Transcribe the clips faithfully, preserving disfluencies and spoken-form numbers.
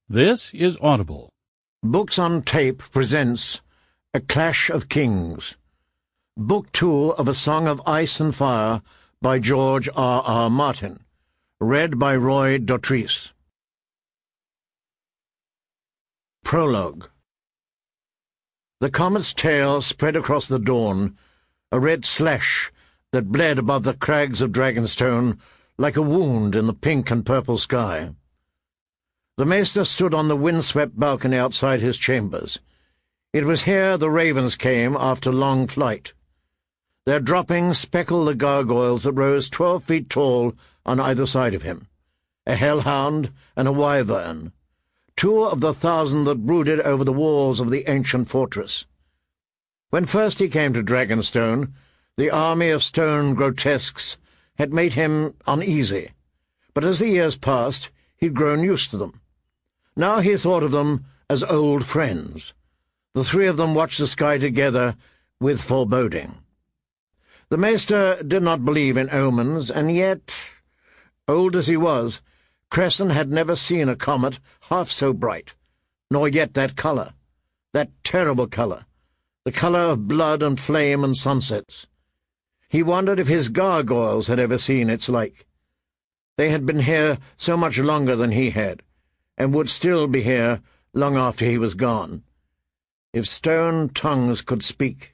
This is Audible. Books on Tape presents A Clash of Kings, Book Two of A Song of Ice and Fire by George R. R. Martin, read by Roy Dotrice. Prologue. The comet's tail spread across the dawn, a red slash that bled above the crags of Dragonstone like a wound in the pink and purple sky. The Maester stood on the wind-swept balcony outside his chambers. It was here the ravens came after long flight. Their droppings speckled the gargoyles that rose twelve feet tall on either side of him, a hellhound and a wyvern, two of the thousand that brooded over the walls of the ancient fortress. When first he came to Dragonstone, the army of stone grotesques had made him uneasy, but as the years passed, he'd grown used to them. Now he thought of them as old friends. The three of them watched the sky together with foreboding. The Maester did not believe in omens, and yet, old as he was, Cresson had never seen a comet half so bright, nor yet that colour, that terrible colour, the colour of blood and flame and sunsets. He wondered if his gargoyles had ever seen its like. They had been here so much longer than he had, and would still be here long after he was gone. If stone tongues could speak.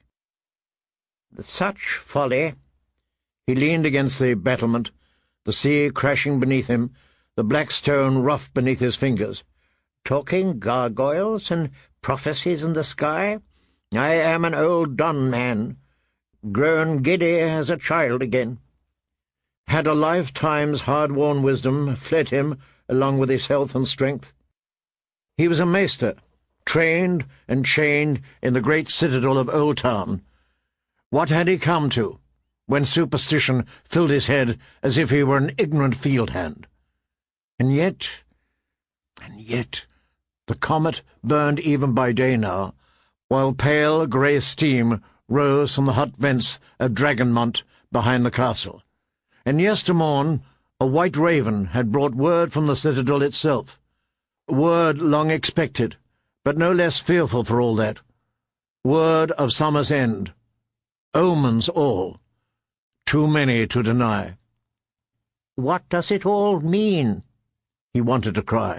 Such folly! He leaned against the battlement, the sea crashing beneath him, the black stone rough beneath his fingers. Talking gargoyles and prophecies in the sky? I am an old done man, grown giddy as a child again. Had a lifetime's hard-worn wisdom fled him along with his health and strength? He was a Maester, trained and chained in the great citadel of Oldtown. What had he come to, when superstition filled his head as if he were an ignorant field hand? And yet, and yet, the comet burned even by day now, while pale grey steam rose from the hot vents of Dragonmont behind the castle. And yestermorn a white raven had brought word from the citadel itself, word long expected, but no less fearful for all that, word of summer's end, omens all, too many to deny. "What does it all mean?" he wanted to cry.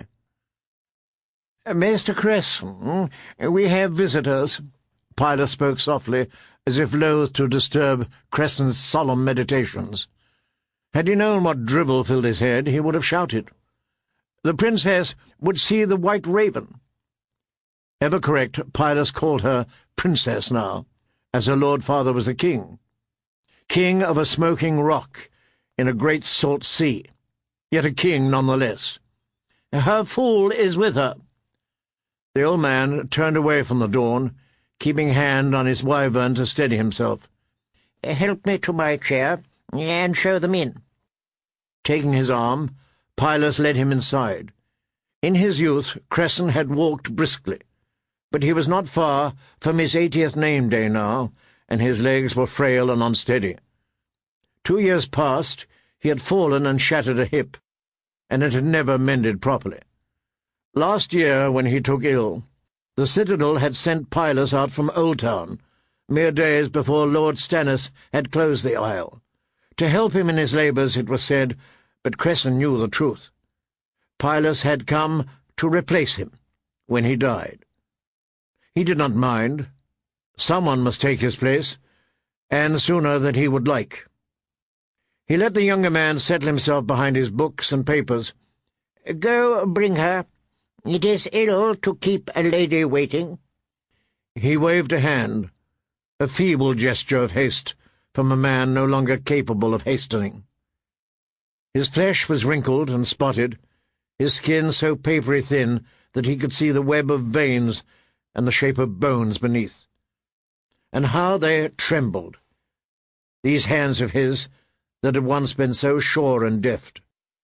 "Maester Cresson, we have visitors." Pilot spoke softly, as if loath to disturb Cresson's solemn meditations. Had he known what dribble filled his head, he would have shouted. The princess would see the white raven. Ever correct, Pilus called her princess now, as her lord father was a king. King of a smoking rock in a great salt sea, yet a king none the less. Her fool is with her. The old man turned away from the dawn, keeping hand on his wyvern to steady himself. "Help me to my chair, and show them in." Taking his arm, Pilus led him inside. In his youth, Cresson had walked briskly, but he was not far from his eightieth name day now, and his legs were frail and unsteady. Two years past, he had fallen and shattered a hip, and it had never mended properly. Last year, when he took ill, the citadel had sent Pilus out from Oldtown, mere days before Lord Stannis had closed the isle, to help him in his labours, it was said, but Cresson knew the truth. Pilus had come to replace him when he died. He did not mind. Someone must take his place, and sooner than he would like. He let the younger man settle himself behind his books and papers. "Go bring her. It is ill to keep a lady waiting." He waved a hand, a feeble gesture of haste from a man no longer capable of hastening. His flesh was wrinkled and spotted, his skin so papery thin that he could see the web of veins and the shape of bones beneath. And how they trembled, these hands of his that had once been so sure and deft.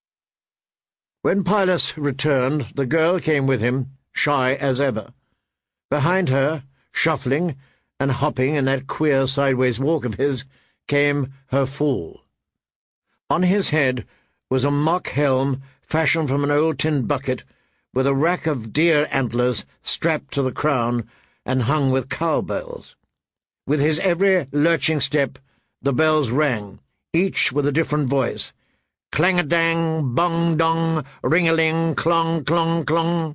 When Pilus returned, the girl came with him, shy as ever. Behind her, shuffling and hopping in that queer sideways walk of his, came her fool. On his head was a mock helm fashioned from an old tin bucket, with a rack of deer antlers strapped to the crown and hung with cow bells. With his every lurching step, the bells rang, each with a different voice. Clang-a-dang, bong-dong, ring-a-ling, clong, clong, clong.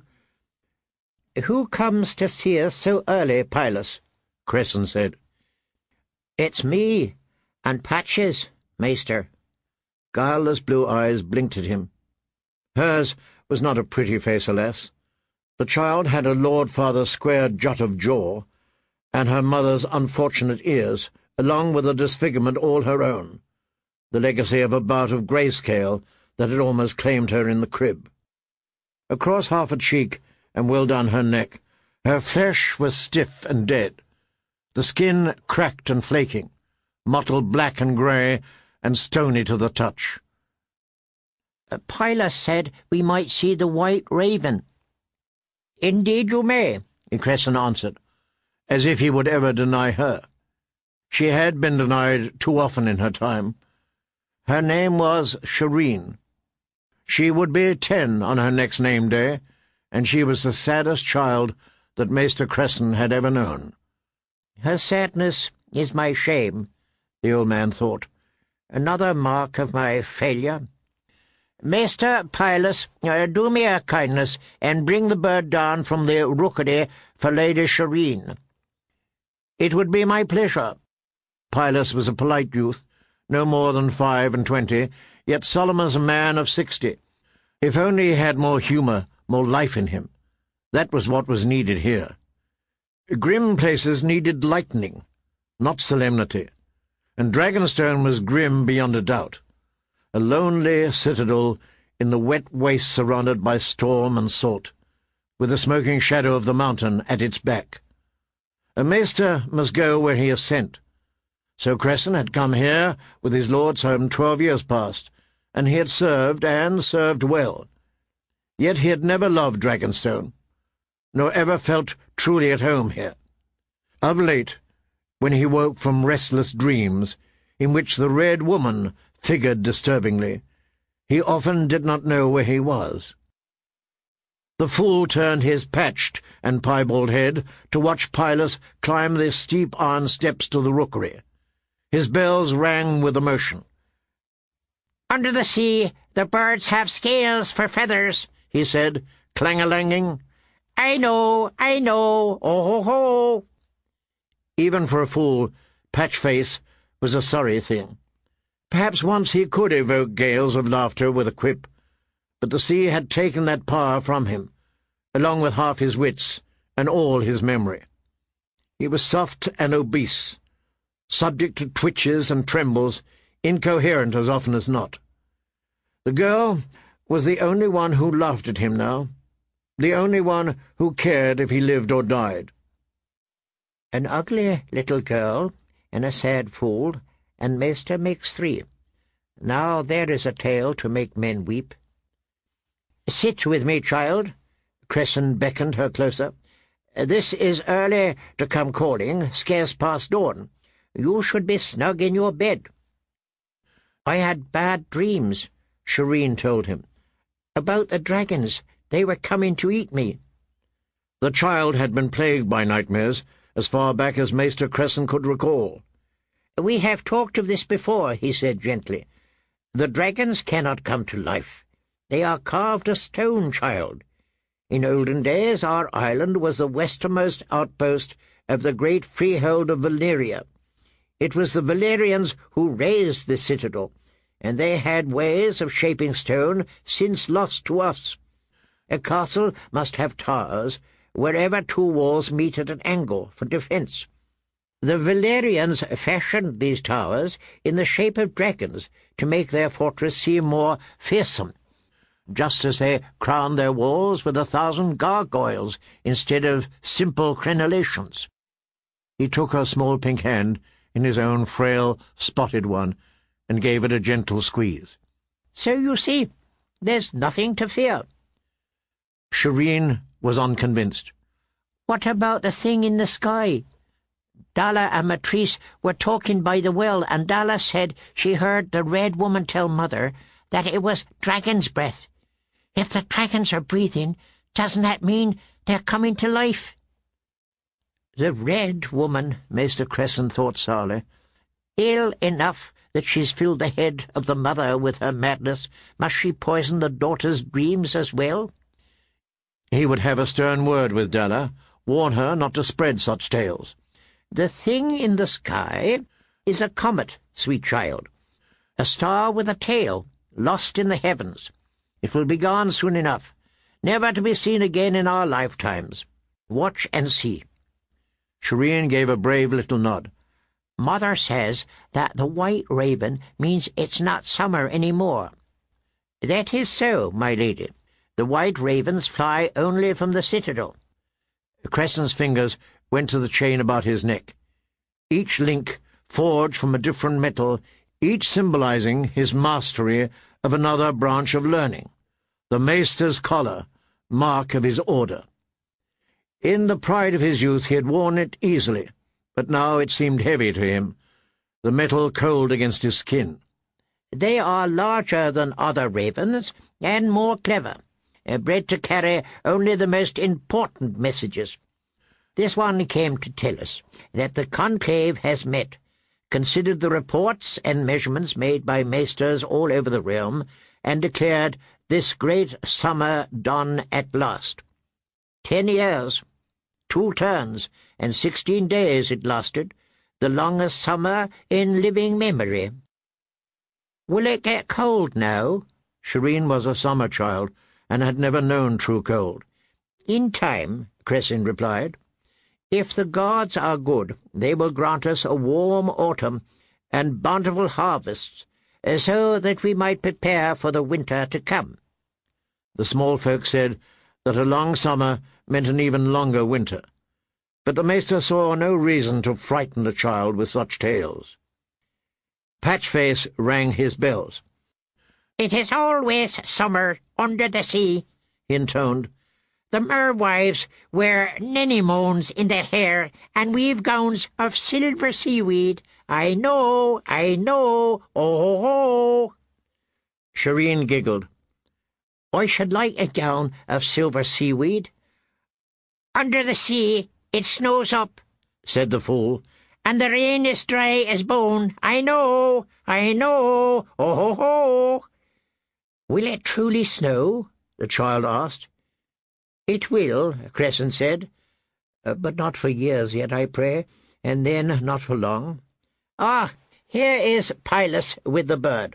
"Who comes to see us so early, Pilus?" Cresson said. "It's me, and Patches, maester." Guileless blue eyes blinked at him. Hers was not a pretty face, alas. The child had a lord-father's square jut of jaw, and her mother's unfortunate ears, along with a disfigurement all her own, the legacy of a bout of grayscale that had almost claimed her in the crib. Across half a cheek and well down her neck, her flesh was stiff and dead, the skin cracked and flaking, mottled black and grey, and stony to the touch. "Pilus said we might see the White Raven." "Indeed you may," Cresson answered, as if he would ever deny her. She had been denied too often in her time. Her name was Shireen. She would be ten on her next name day, and she was the saddest child that Maester Cresson had ever known. "Her sadness is my shame," the old man thought. "Another mark of my failure. Maester Pilus, uh, do me a kindness, and bring the bird down from the rookery for Lady Shireen." "It would be my pleasure." Pilus was a polite youth, no more than five and twenty, yet solemn as a man of sixty. If only he had more humour, more life in him. That was what was needed here. Grim places needed lightning, not solemnity, and Dragonstone was grim beyond a doubt. A lonely citadel in the wet waste surrounded by storm and salt, with the smoking shadow of the mountain at its back. A maester must go where he is sent. So Cresson had come here with his lord's home twelve years past, and he had served, and served well. Yet he had never loved Dragonstone, nor ever felt truly at home here. Of late, when he woke from restless dreams, in which the Red Woman figured disturbingly, he often did not know where he was. The fool turned his patched and piebald head to watch Pilus climb the steep iron steps to the rookery. His bells rang with emotion. "Under the sea, the birds have scales for feathers," he said, clang-a-langing. "I know, I know, oh-ho-ho." Even for a fool, Patchface was a sorry thing. Perhaps once he could evoke gales of laughter with a quip, but the sea had taken that power from him, along with half his wits and all his memory. He was soft and obese, subject to twitches and trembles, incoherent as often as not. The girl was the only one who laughed at him now, the only one who cared if he lived or died. "An ugly little girl and a sad fool, and Maester makes three. Now there is a tale to make men weep." "Sit with me, child." Cresson beckoned her closer. "This is early to come calling, scarce past dawn. You should be snug in your bed." "I had bad dreams," Shireen told him. "About the dragons. They were coming to eat me." The child had been plagued by nightmares as far back as Maester Cresson could recall. "We have talked of this before," he said gently. "The dragons cannot come to life. They are carved of stone, child. In olden days our island was the westernmost outpost of the great freehold of Valyria. It was the Valyrians who raised this citadel, and they had ways of shaping stone since lost to us. A castle must have towers wherever two walls meet at an angle for defence. The Valyrians fashioned these towers in the shape of dragons to make their fortress seem more fearsome, just as they crowned their walls with a thousand gargoyles instead of simple crenellations." He took her small pink hand in his own frail, spotted one, and gave it a gentle squeeze. "So you see, there's nothing to fear." Shireen was unconvinced. "What about the thing in the sky?" "Dalla and Matrice were talking by the well, and Dalla said she heard the Red Woman tell Mother that it was dragon's breath. If the dragons are breathing, Doesn't that mean they're coming to life?" "The Red Woman," Maester Cresson thought sourly. "Ill enough that she's filled the head of the mother with her madness. Must she poison the daughter's dreams as well?" He would have a stern word with Della, warn her not to spread such tales. "The thing in the sky is a comet, sweet child. A star with a tail, lost in the heavens. It will be gone soon enough, never to be seen again in our lifetimes. Watch and see." Shireen gave a brave little nod. "Mother says that the White Raven means it's not summer any more." "That is so, my lady. The white ravens fly only from the citadel." Cresson's fingers went to the chain about his neck. Each link forged from a different metal, each symbolizing his mastery of another branch of learning. The Maester's collar, mark of his order. In the pride of his youth he had worn it easily, but now it seemed heavy to him, the metal cold against his skin. "They are larger than other ravens, and more clever, bred to carry only the most important messages. This one came to tell us that the conclave has met, considered the reports and measurements made by maesters all over the realm, and declared this great summer done at last. Ten years, two turns, and sixteen days it lasted, the longest summer in living memory." "Will it get cold now?" Shireen was a summer child, and had never known true cold. "In time," Cresson replied. "If the gods are good, they will grant us a warm autumn and bountiful harvests, so that we might prepare for the winter to come." The small folk said that a long summer meant an even longer winter, but the Maester saw no reason to frighten the child with such tales. Patchface rang his bells. "It is always summer under the sea," he intoned. "The merwives wear anemones in their hair and weave gowns of silver seaweed. I know, I know, oh, oh." Shireen giggled. "I should like a gown of silver seaweed." "Under the sea it snows up," said the fool, "and the rain is dry as bone. I know, I know, oh, ho, ho." "Will it truly snow?" the child asked. "It will," Cresson said, uh, "but not for years yet, I pray, and then not for long. Ah, here is Pylus with the bird."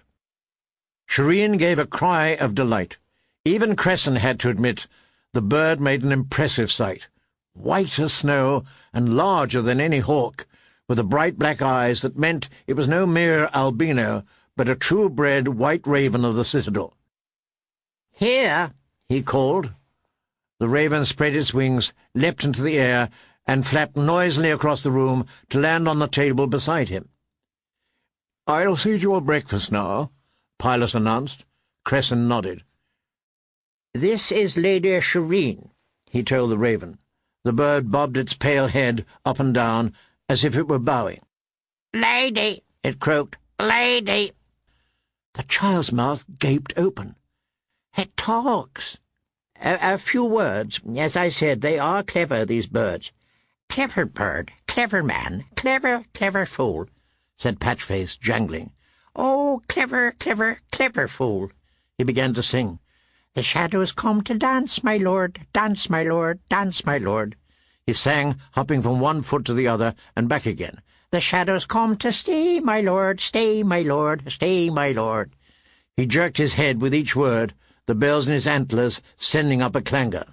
Shireen gave a cry of delight. Even Cresson had to admit the bird made an impressive sight, white as snow and larger than any hawk, with the bright black eyes that meant it was no mere albino, but a true-bred white raven of the citadel. "Here," he called. The raven spread its wings, leapt into the air, and flapped noisily across the room to land on the table beside him. "I'll see to your breakfast now," Pylus announced. Cresson nodded. "This is Lady Shireen," he told the raven. The bird bobbed its pale head up and down, as if it were bowing. "Lady," it croaked, "lady." The child's mouth gaped open. "It talks." A, a few words. As I said, they are clever, these birds." "Clever bird, clever man, clever, clever fool," said Patchface, jangling. "Oh, clever, clever, clever fool." He began to sing. "The shadows come to dance, my lord, dance, my lord, dance, my lord." He sang, hopping from one foot to the other and back again. "The shadows come to stay, my lord, stay, my lord, stay, my lord." He jerked his head with each word, the bells in his antlers sending up a clangor.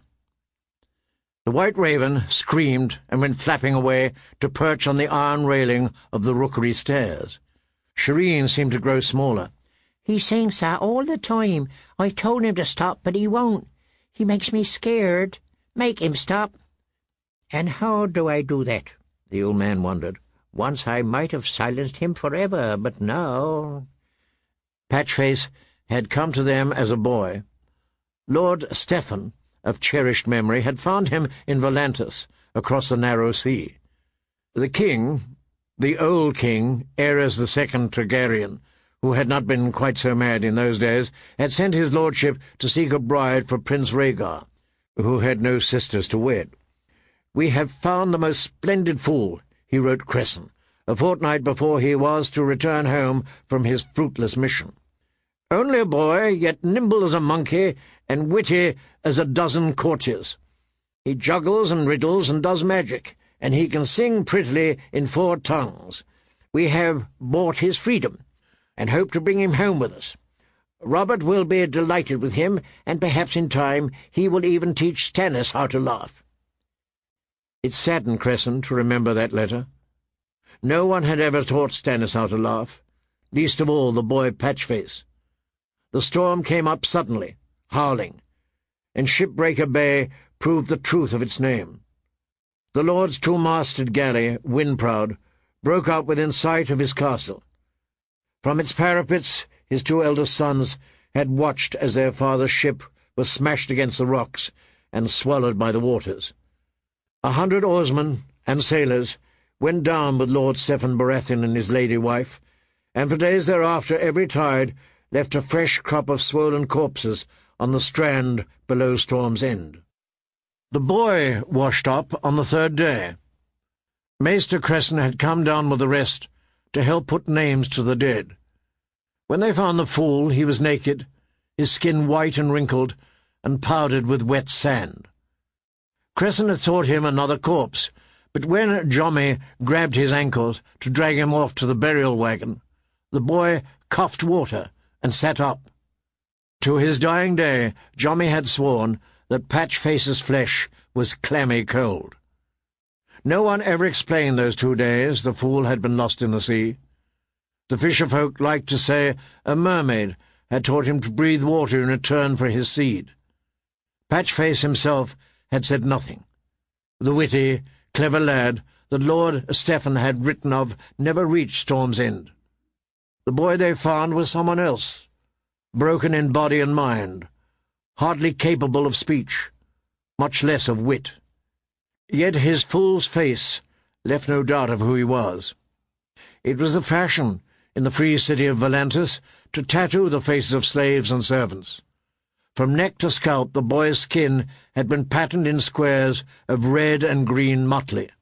The white raven screamed and went flapping away to perch on the iron railing of the rookery stairs. Shireen seemed to grow smaller. "He sings that all the time. I told him to stop, but he won't. He makes me scared. Make him stop." "And how do I do that?" the old man wondered. "Once I might have silenced him forever, but now—" Patchface had come to them as a boy. Lord Stephen, of cherished memory, had found him in Volantis, across the narrow sea. The king, the old king, Ares the Second Targaryen, who had not been quite so mad in those days, had sent his lordship to seek a bride for Prince Rhaegar, who had no sisters to wed. "We have found the most splendid fool," he wrote Cresson, a fortnight before he was to return home from his fruitless mission. "Only a boy, yet nimble as a monkey, and witty as a dozen courtiers. He juggles and riddles and does magic, and he can sing prettily in four tongues. We have bought his freedom, and hope to bring him home with us. Robert will be delighted with him, and perhaps in time he will even teach Stannis how to laugh." It saddened Cresson to remember that letter. No one had ever taught Stannis how to laugh, least of all the boy Patchface. The storm came up suddenly, howling, and Shipbreaker Bay proved the truth of its name. The Lord's two-masted galley, Windproud, broke up within sight of his castle. From its parapets his two eldest sons had watched as their father's ship was smashed against the rocks and swallowed by the waters. A hundred oarsmen and sailors went down with Lord Stephen Baratheon and his lady wife, and for days thereafter every tide left a fresh crop of swollen corpses on the strand below Storm's End. The boy washed up on the third day. Maester Cresson had come down with the rest to help put names to the dead. When they found the fool, he was naked, his skin white and wrinkled, and powdered with wet sand. Cresson had thought him another corpse, but when Jommy grabbed his ankles to drag him off to the burial wagon, the boy coughed water and sat up. To his dying day, Jommy had sworn that Patchface's flesh was clammy cold. No one ever explained those two days the fool had been lost in the sea. The fisherfolk liked to say a mermaid had taught him to breathe water in return for his seed. Patchface himself had said nothing. The witty, clever lad that Lord Stephen had written of never reached Storm's End. The boy they found was someone else, broken in body and mind, hardly capable of speech, much less of wit. Yet his fool's face left no doubt of who he was. It was the fashion in the free city of Volantis to tattoo the faces of slaves and servants. From neck to scalp the boy's skin had been patterned in squares of red and green motley.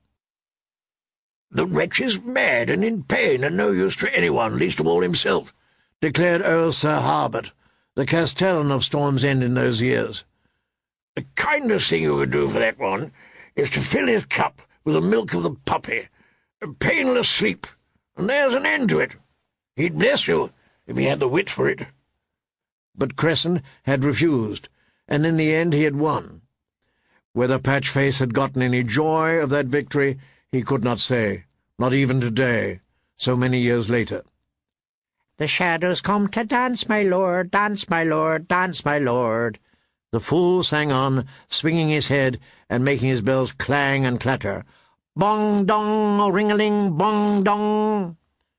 "The wretch is mad and in pain, and no use to anyone, least of all himself," declared Earl Sir Harbert, the castellan of Storm's End in those years. "The kindest thing you could do for that one is to fill his cup with the milk of the puppy, a painless sleep, and there's an end to it. He'd bless you if he had the wit for it." But Cresson had refused, and in the end he had won. Whether Patchface had gotten any joy of that victory, he could not say, not even today, so many years later. "The shadows come to dance, my lord, dance, my lord, dance, my lord," the fool sang on, swinging his head and making his bells clang and clatter. "Bong dong, a ring-a-ling, bong dong."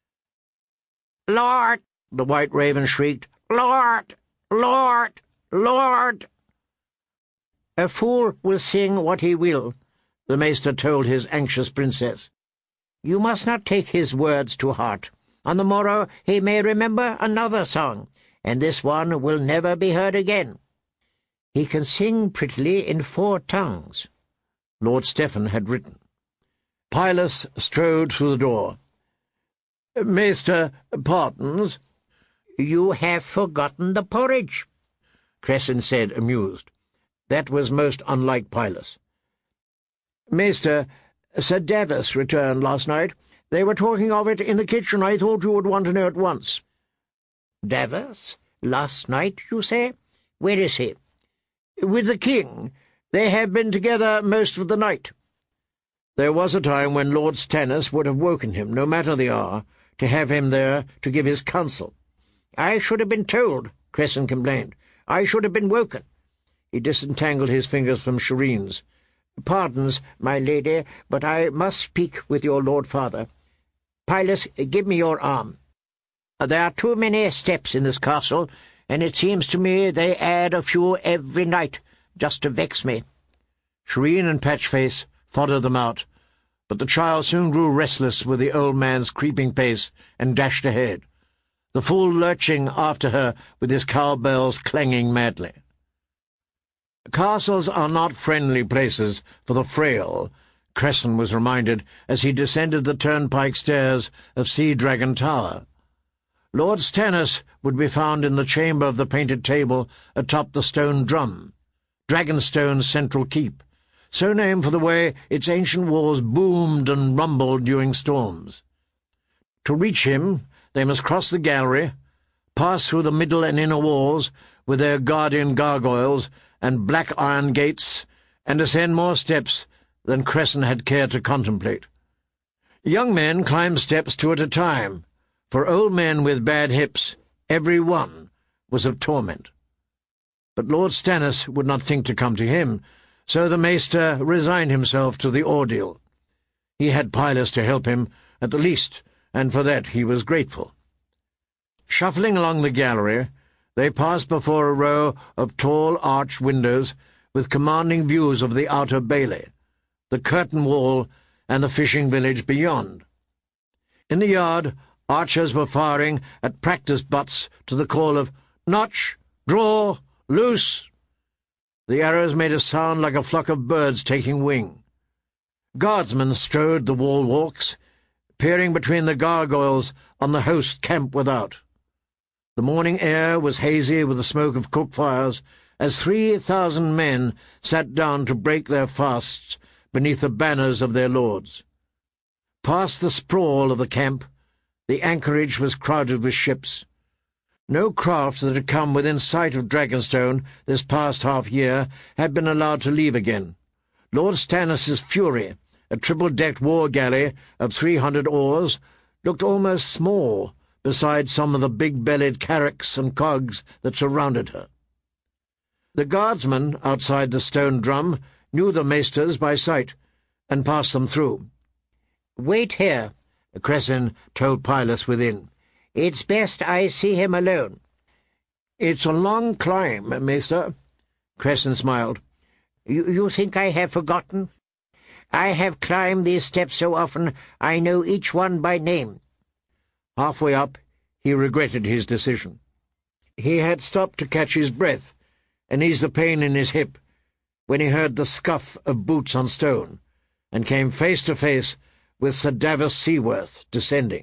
"Lord!" the white raven shrieked. "Lord! Lord! Lord!" "A fool will sing what he will," the maester told his anxious princess. "You must not take his words to heart. On the morrow he may remember another song, and this one will never be heard again. He can sing prettily in four tongues," Lord Stephen had written. Pylus strode through the door. "Maester pardons." "You have forgotten the porridge," Cresson said, amused. That was most unlike Pylus. "Maester, Sir Davos returned last night. They were talking of it in the kitchen. I thought you would want to know at once." "Davos? Last night, you say? Where is he?" "With the king. They have been together most of the night." There was a time when Lord Stannis would have woken him, no matter the hour, to have him there to give his counsel. "I should have been told," Cresson complained. "I should have been woken." He disentangled his fingers from Shireen's. "Pardons, my lady, but I must speak with your lord father. Pylus, give me your arm. There are too many steps in this castle, and it seems to me they add a few every night, just to vex me." Shireen and Patchface followed them out, but the child soon grew restless with the old man's creeping pace and dashed ahead, the fool lurching after her with his cowbells clanging madly. Castles are not friendly places for the frail, Cresson was reminded as he descended the turnpike stairs of Sea Dragon Tower. Lord Stannis would be found in the chamber of the painted table atop the stone drum, Dragonstone's central keep, so named for the way its ancient walls boomed and rumbled during storms. To reach him, they must cross the gallery, pass through the middle and inner walls with their guardian gargoyles and black iron gates, and ascend more steps than Cresson had cared to contemplate. Young men climbed steps two at a time. For old men with bad hips, every one was of torment. But Lord Stannis would not think to come to him, so the Maester resigned himself to the ordeal. He had Pylus to help him, at the least, and for that he was grateful. Shuffling along the gallery, they passed before a row of tall arched windows with commanding views of the outer bailey, the curtain wall, and the fishing village beyond. In the yard, archers were firing at practice butts to the call of "Notch! Draw! Loose!" The arrows made a sound like a flock of birds taking wing. Guardsmen strode the wall walks, peering between the gargoyles on the host camp without. The morning air was hazy with the smoke of cook fires as three thousand men sat down to break their fasts beneath the banners of their lords. Past the sprawl of the camp, the anchorage was crowded with ships. No craft that had come within sight of Dragonstone this past half-year had been allowed to leave again. Lord Stannis's Fury, a triple-decked war galley of three hundred oars, looked almost small beside some of the big-bellied carracks and cogs that surrounded her. The guardsmen outside the stone drum knew the maesters by sight, and passed them through. "Wait here," Cresson told Pylus within. "It's best I see him alone." "It's a long climb, Maester." Cresson smiled. You, you think I have forgotten? I have climbed these steps so often I know each one by name." Halfway up, he regretted his decision. He had stopped to catch his breath and ease the pain in his hip when he heard the scuff of boots on stone, and came face to face with Sir Davos Seaworth descending.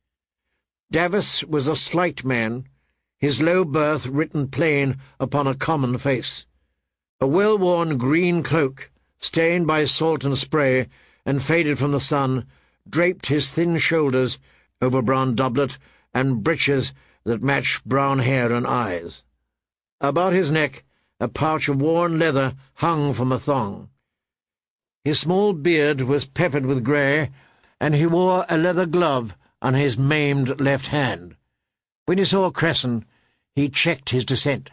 Davos was a slight man, his low birth written plain upon a common face. A well-worn green cloak, stained by salt and spray and faded from the sun, draped his thin shoulders over brown doublet and breeches that matched brown hair and eyes. About his neck a pouch of worn leather hung from a thong. His small beard was peppered with grey, and he wore a leather glove on his maimed left hand. When he saw Cresson, he checked his descent.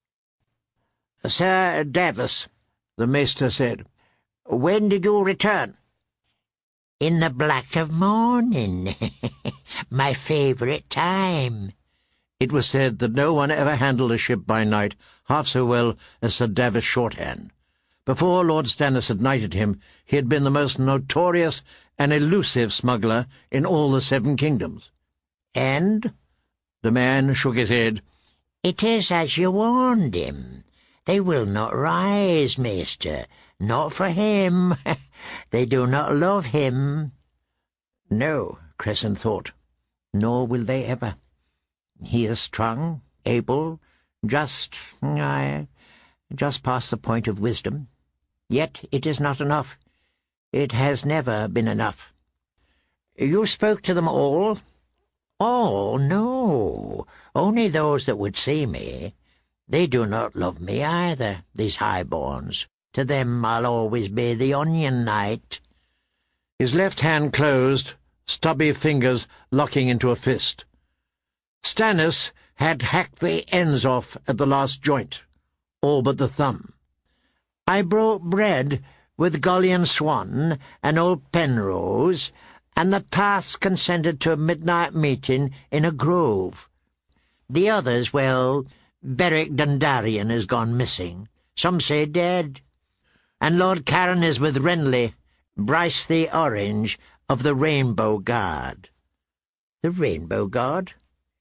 "Sir Davos," the Maester said, "when did you return?" "In the black of morning, my favourite time." It was said that no one ever handled a ship by night half so well as Sir Davos Shorthand. Before Lord Stannis had knighted him, he had been the most notorious and elusive smuggler in all the Seven Kingdoms. "And?" The man shook his head. "It is as you warned him. They will not rise, Maester. Not for him. They do not love him." No, Cresson thought, nor will they ever. He is strong, able, just, aye, just past the point of wisdom. Yet it is not enough. It has never been enough. "You spoke to them all?" "All, no. Only those that would see me. They do not love me either, these highborns. To them I'll always be the Onion Knight." His left hand closed, stubby fingers locking into a fist. Stannis had hacked the ends off at the last joint, all but the thumb. "I brought bread with Gullion Swan and old Penrose, and the task consented to a midnight meeting in a grove. The others, well, Beric Dondarrion has gone missing. Some say dead. And Lord Carron is with Renly, Bryce the Orange of the Rainbow Guard." "The Rainbow Guard?"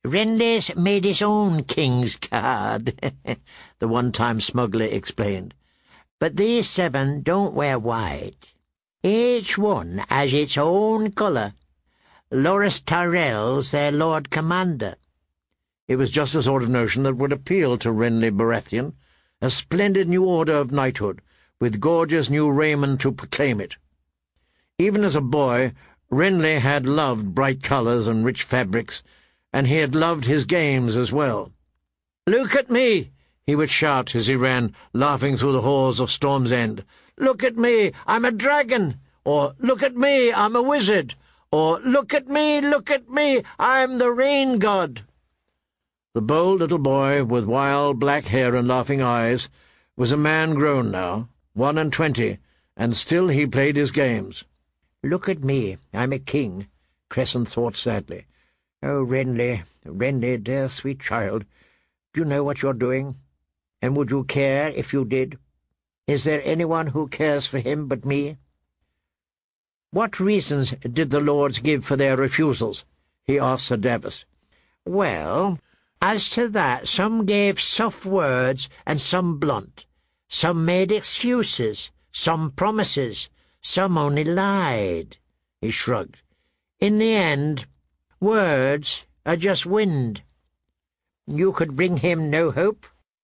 "Renly's made his own King's Guard," the one-time smuggler explained. But these seven don't wear white. Each one has its own colour. Loras Tyrell's their Lord Commander." It was just the sort of notion that would appeal to Renly Baratheon, a splendid new order of knighthood, with gorgeous new raiment to proclaim it. Even as a boy, Renly had loved bright colours and rich fabrics, and he had loved his games as well. "Look at me!" he would shout as he ran, laughing through the halls of Storm's End. "Look at me, I'm a dragon!" Or, "Look at me, I'm a wizard!" Or, "Look at me, look at me, I'm the rain god!" The bold little boy, with wild black hair and laughing eyes, was a man grown now, one and twenty, and still he played his games. "Look at me, I'm a king," Crescent thought sadly. "Oh, Renly, Renly, dear sweet child, do you know what you're doing? And would you care if you did? Is there anyone who cares for him but me?" "What reasons did the lords give for their refusals?" he asked Sir Davos. "Well, as to that, some gave soft words and some blunt. Some made excuses, some promises, some only lied." He shrugged. "In the end, words are just wind." "You could bring him no hope?"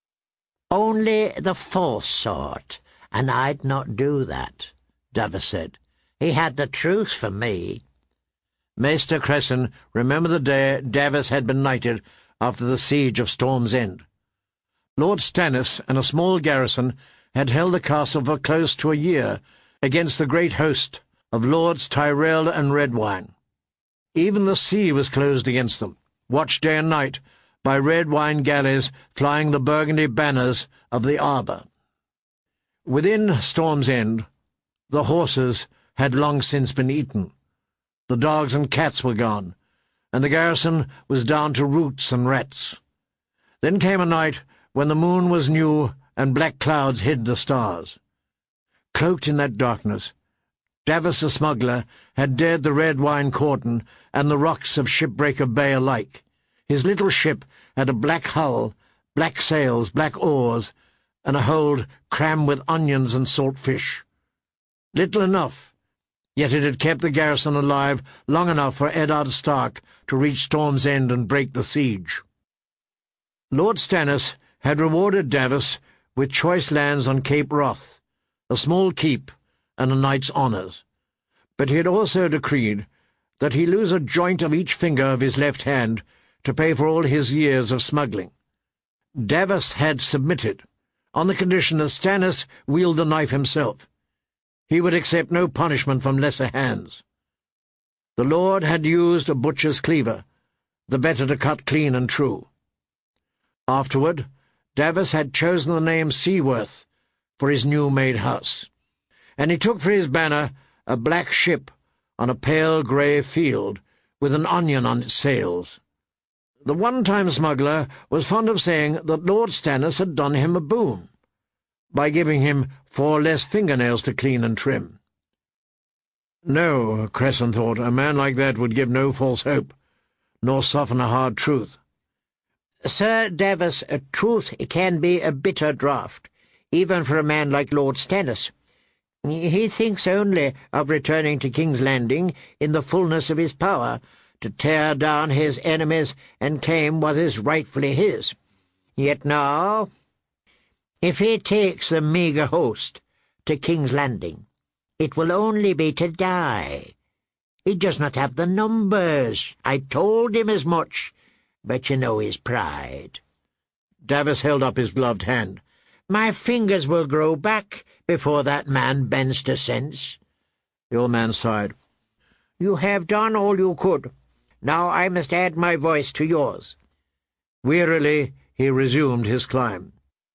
"Only the false sort, and I'd not do that," Davos said. "He had the truth for me." Maester Cresson remembered the day Davos had been knighted after the siege of Storm's End. Lord Stannis and a small garrison had held the castle for close to a year against the great host of Lords Tyrell and Redwyne. Even the sea was closed against them, watched day and night by Redwyne galleys flying the burgundy banners of the Arbor. Within Storm's End, the horses had long since been eaten. The dogs and cats were gone, and the garrison was down to roots and rats. Then came a night when the moon was new and black clouds hid the stars. Cloaked in that darkness, Davos the smuggler had dared the Redwyne cordon and the rocks of Shipbreaker Bay alike. His little ship had a black hull, black sails, black oars, and a hold crammed with onions and salt fish. Little enough, yet it had kept the garrison alive long enough for Eddard Stark to reach Storm's End and break the siege. Lord Stannis had rewarded Davos with choice lands on Cape Wrath, a small keep, and a knight's honours, but he had also decreed that he lose a joint of each finger of his left hand to pay for all his years of smuggling. Davos had submitted, on the condition that Stannis wield the knife himself. He would accept no punishment from lesser hands. The lord had used a butcher's cleaver, the better to cut clean and true. Afterward, Davos had chosen the name Seaworth for his new-made house, and he took for his banner a black ship on a pale grey field with an onion on its sails. The one-time smuggler was fond of saying that Lord Stannis had done him a boon by giving him four less fingernails to clean and trim. No, Cresson thought, a man like that would give no false hope, nor soften a hard truth. "Sir Davos, a truth can be a bitter draught, even for a man like Lord Stannis. He thinks only of returning to King's Landing in the fullness of his power, to tear down his enemies and claim what is rightfully his. Yet now, if he takes the meagre host to King's Landing, it will only be to die. He does not have the numbers. I told him as much, but you know his pride." Davos held up his gloved hand. "My fingers will grow back before that man bends to sense." The old man sighed. "You have done all you could. Now I must add my voice to yours." Wearily he resumed his climb.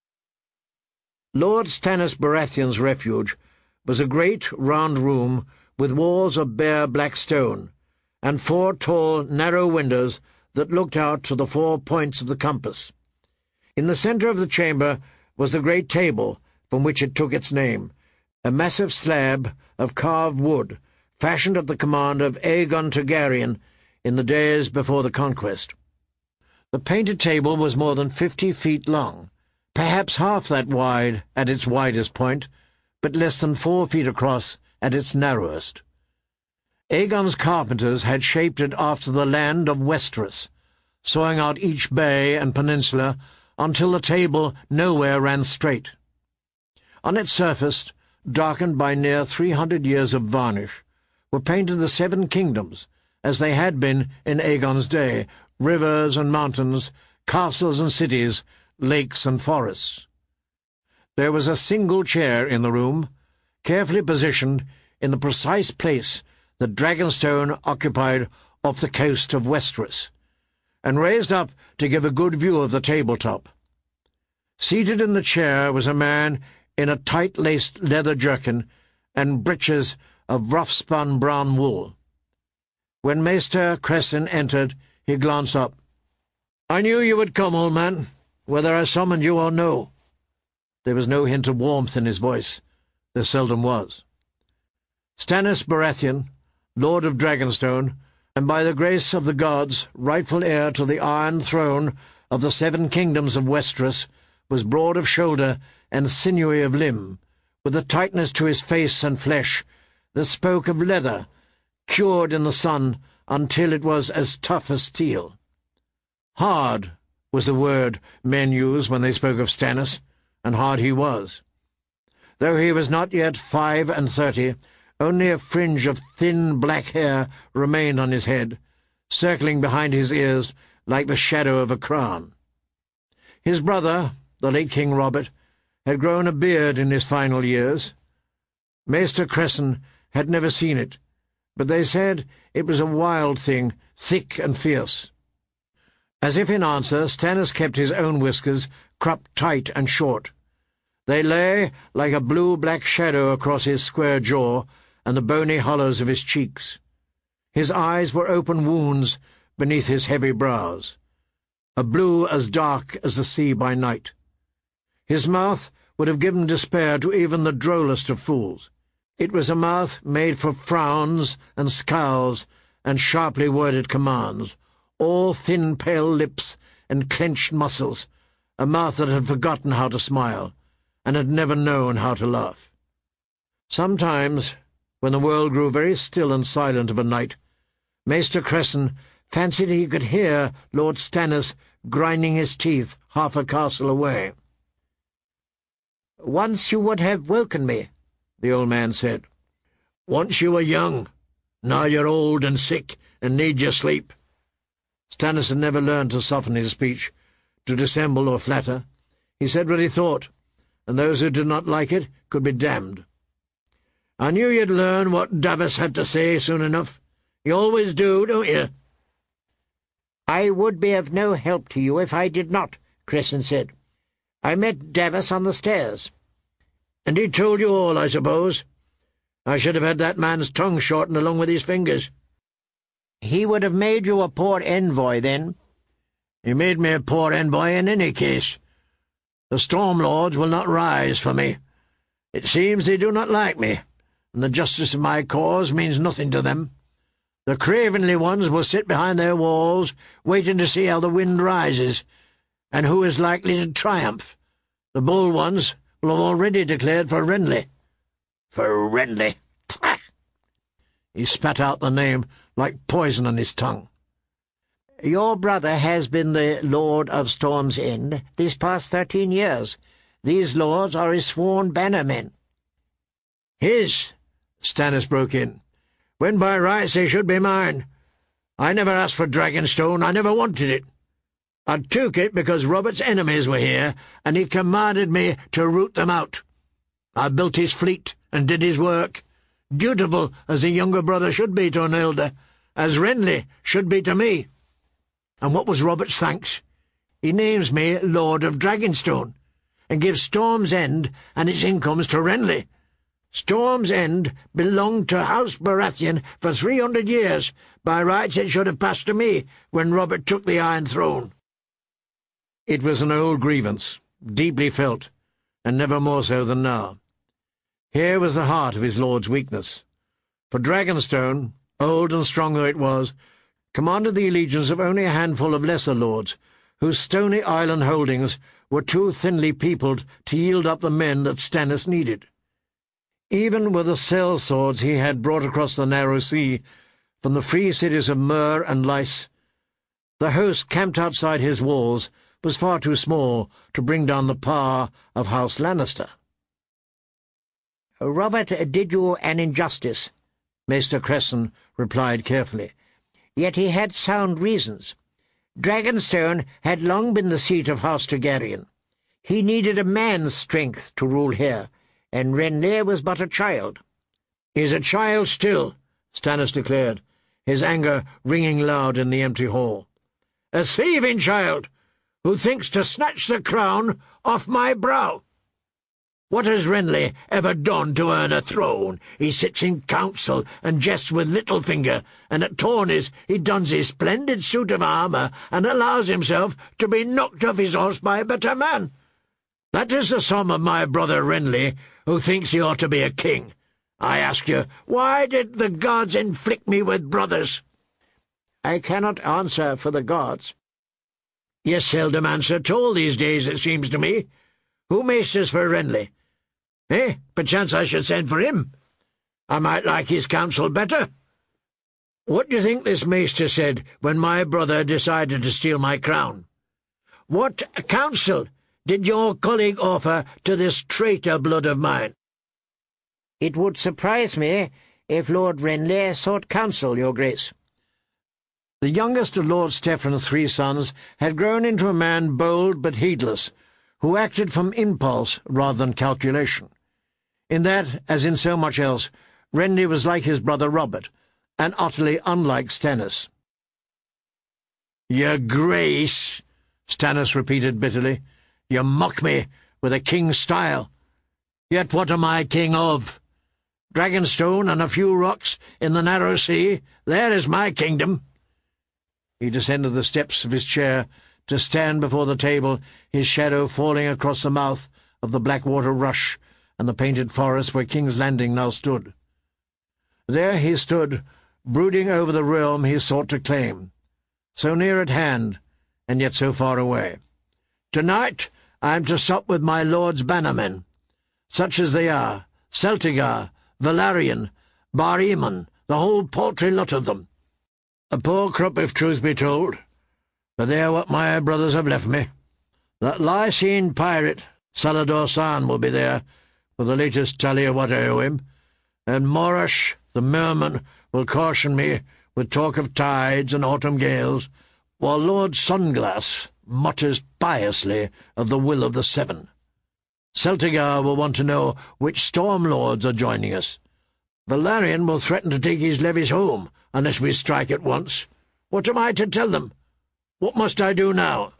Lord Stannis Baratheon's refuge was a great round room with walls of bare black stone, and four tall, narrow windows that looked out to the four points of the compass. In the centre of the chamber was the great table from which it took its name, a massive slab of carved wood, fashioned at the command of Aegon Targaryen in the days before the conquest. The painted table was more than fifty feet long, perhaps half that wide at its widest point, but less than four feet across at its narrowest. Aegon's carpenters had shaped it after the land of Westeros, sawing out each bay and peninsula until the table nowhere ran straight. On its surface, darkened by near three hundred years of varnish, were painted the seven kingdoms, as they had been in Aegon's day, rivers and mountains, castles and cities, lakes and forests. There was a single chair in the room, carefully positioned in the precise place that Dragonstone occupied off the coast of Westeros, and raised up to give a good view of the tabletop. Seated in the chair was a man in a tight-laced leather jerkin and breeches of rough-spun brown wool. When Maester Cressen entered, he glanced up. "I knew you would come, old man, whether I summoned you or no." There was no hint of warmth in his voice. There seldom was. Stannis Baratheon, Lord of Dragonstone, and by the grace of the gods rightful heir to the Iron Throne of the Seven Kingdoms of Westeros, was broad of shoulder and sinewy of limb, with a tightness to his face and flesh that spoke of leather, cured in the sun until it was as tough as steel. Hard was the word men used when they spoke of Stannis, and hard he was. Though he was not yet five and thirty, only a fringe of thin black hair remained on his head, circling behind his ears like the shadow of a crown. His brother, the late King Robert, had grown a beard in his final years. Maester Cressen had never seen it, but they said it was a wild thing, thick and fierce. As if in answer, Stannis kept his own whiskers cropped tight and short. They lay like a blue-black shadow across his square jaw and the bony hollows of his cheeks. His eyes were open wounds beneath his heavy brows, a blue as dark as the sea by night. His mouth would have given despair to even the drollest of fools. It was a mouth made for frowns and scowls and sharply worded commands, all thin pale lips and clenched muscles, a mouth that had forgotten how to smile, and had never known how to laugh. Sometimes, when the world grew very still and silent of a night, Maester Cressen fancied he could hear Lord Stannis grinding his teeth half a castle away. "Once you would have woken me," the old man said. "Once you were young. Now you're old and sick and need your sleep." Stannis had never learned to soften his speech, to dissemble or flatter. He said what he thought, and those who did not like it could be damned. "I knew you'd learn what Davos had to say soon enough. You always do, don't you?" "I would be of no help to you if I did not," Cressen said. "I met Davos on the stairs." "And he told you all, I suppose? I should have had that man's tongue shortened along with his fingers." "He would have made you a poor envoy then." "He made me a poor envoy in any case. The Stormlords will not rise for me. It seems they do not like me, and the justice of my cause means nothing to them. The cravenly ones will sit behind their walls, waiting to see how the wind rises, and who is likely to triumph. The bold ones will have already declared for Renly." "For Renly? Tch!" He spat out the name like poison on his tongue. "Your brother has been the Lord of Storm's End these past thirteen years. These lords are his sworn bannermen." "His?" Stannis broke in. "When by rights they should be mine. I never asked for Dragonstone. I never wanted it. I took it because Robert's enemies were here, and he commanded me to root them out. I built his fleet and did his work, dutiful as a younger brother should be to an elder, as Renly should be to me. And what was Robert's thanks? He names me Lord of Dragonstone, and gives Storm's End and its incomes to Renly. Storm's End belonged to House Baratheon for three hundred years. By rights it should have passed to me when Robert took the Iron Throne." It was an old grievance, deeply felt, and never more so than now. Here was the heart of his lord's weakness. For Dragonstone, old and strong though it was, commanded the allegiance of only a handful of lesser lords, whose stony island holdings were too thinly peopled to yield up the men that Stannis needed. Even with the sellswords he had brought across the narrow sea from the free cities of Myr and Lys, the host camped outside his walls was far too small to bring down the power of House Lannister. "Robert did you an injustice," Maester Cresson replied carefully. "Yet he had sound reasons. Dragonstone had long been the seat of House Targaryen. He needed a man's strength to rule here, and Renly was but a child." "He's a child still," Stannis declared, his anger ringing loud in the empty hall. "A thieving child, who thinks to snatch the crown off my brow. What has Renly ever done to earn a throne? He sits in council and jests with Littlefinger, and at tourneys he dons his splendid suit of armour and allows himself to be knocked off his horse by a better man. That is the sum of my brother Renly, who thinks he ought to be a king. I ask you, why did the gods inflict me with brothers?" "I cannot answer for the gods." "You seldom answer at all these days, it seems to me. Who maesters for Renly? Eh, perchance I should send for him. I might like his counsel better. What do you think this maester said when my brother decided to steal my crown? What counsel did your colleague offer to this traitor blood of mine?" "It would surprise me if Lord Renly sought counsel, your grace." The youngest of Lord Steffen's three sons had grown into a man bold but heedless, who acted from impulse rather than calculation. In that, as in so much else, Renly was like his brother Robert, and utterly unlike Stannis. "Your grace," Stannis repeated bitterly, "you mock me with a king's style. Yet what am I king of? Dragonstone and a few rocks in the narrow sea, there is my kingdom." He descended the steps of his chair to stand before the table, his shadow falling across the mouth of the Blackwater Rush and the painted forest where King's Landing now stood. There he stood, brooding over the realm he sought to claim, so near at hand, and yet so far away. "Tonight I am to sup with my lord's bannermen, such as they are, Celtigar, Valerian, Bar-Eamon, the whole paltry lot of them. A poor crop, if truth be told, but they are what my brothers have left me. That Lysene pirate, Salador Saan, will be there, for the latest tally of what I owe him, and Morash, the merman, will caution me with talk of tides and autumn gales, while Lord Sunglass mutters piously of the will of the Seven. Celtigar will want to know which storm lords are joining us. Valerian will threaten to take his levies home unless we strike at once. What am I to tell them? What must I do now?"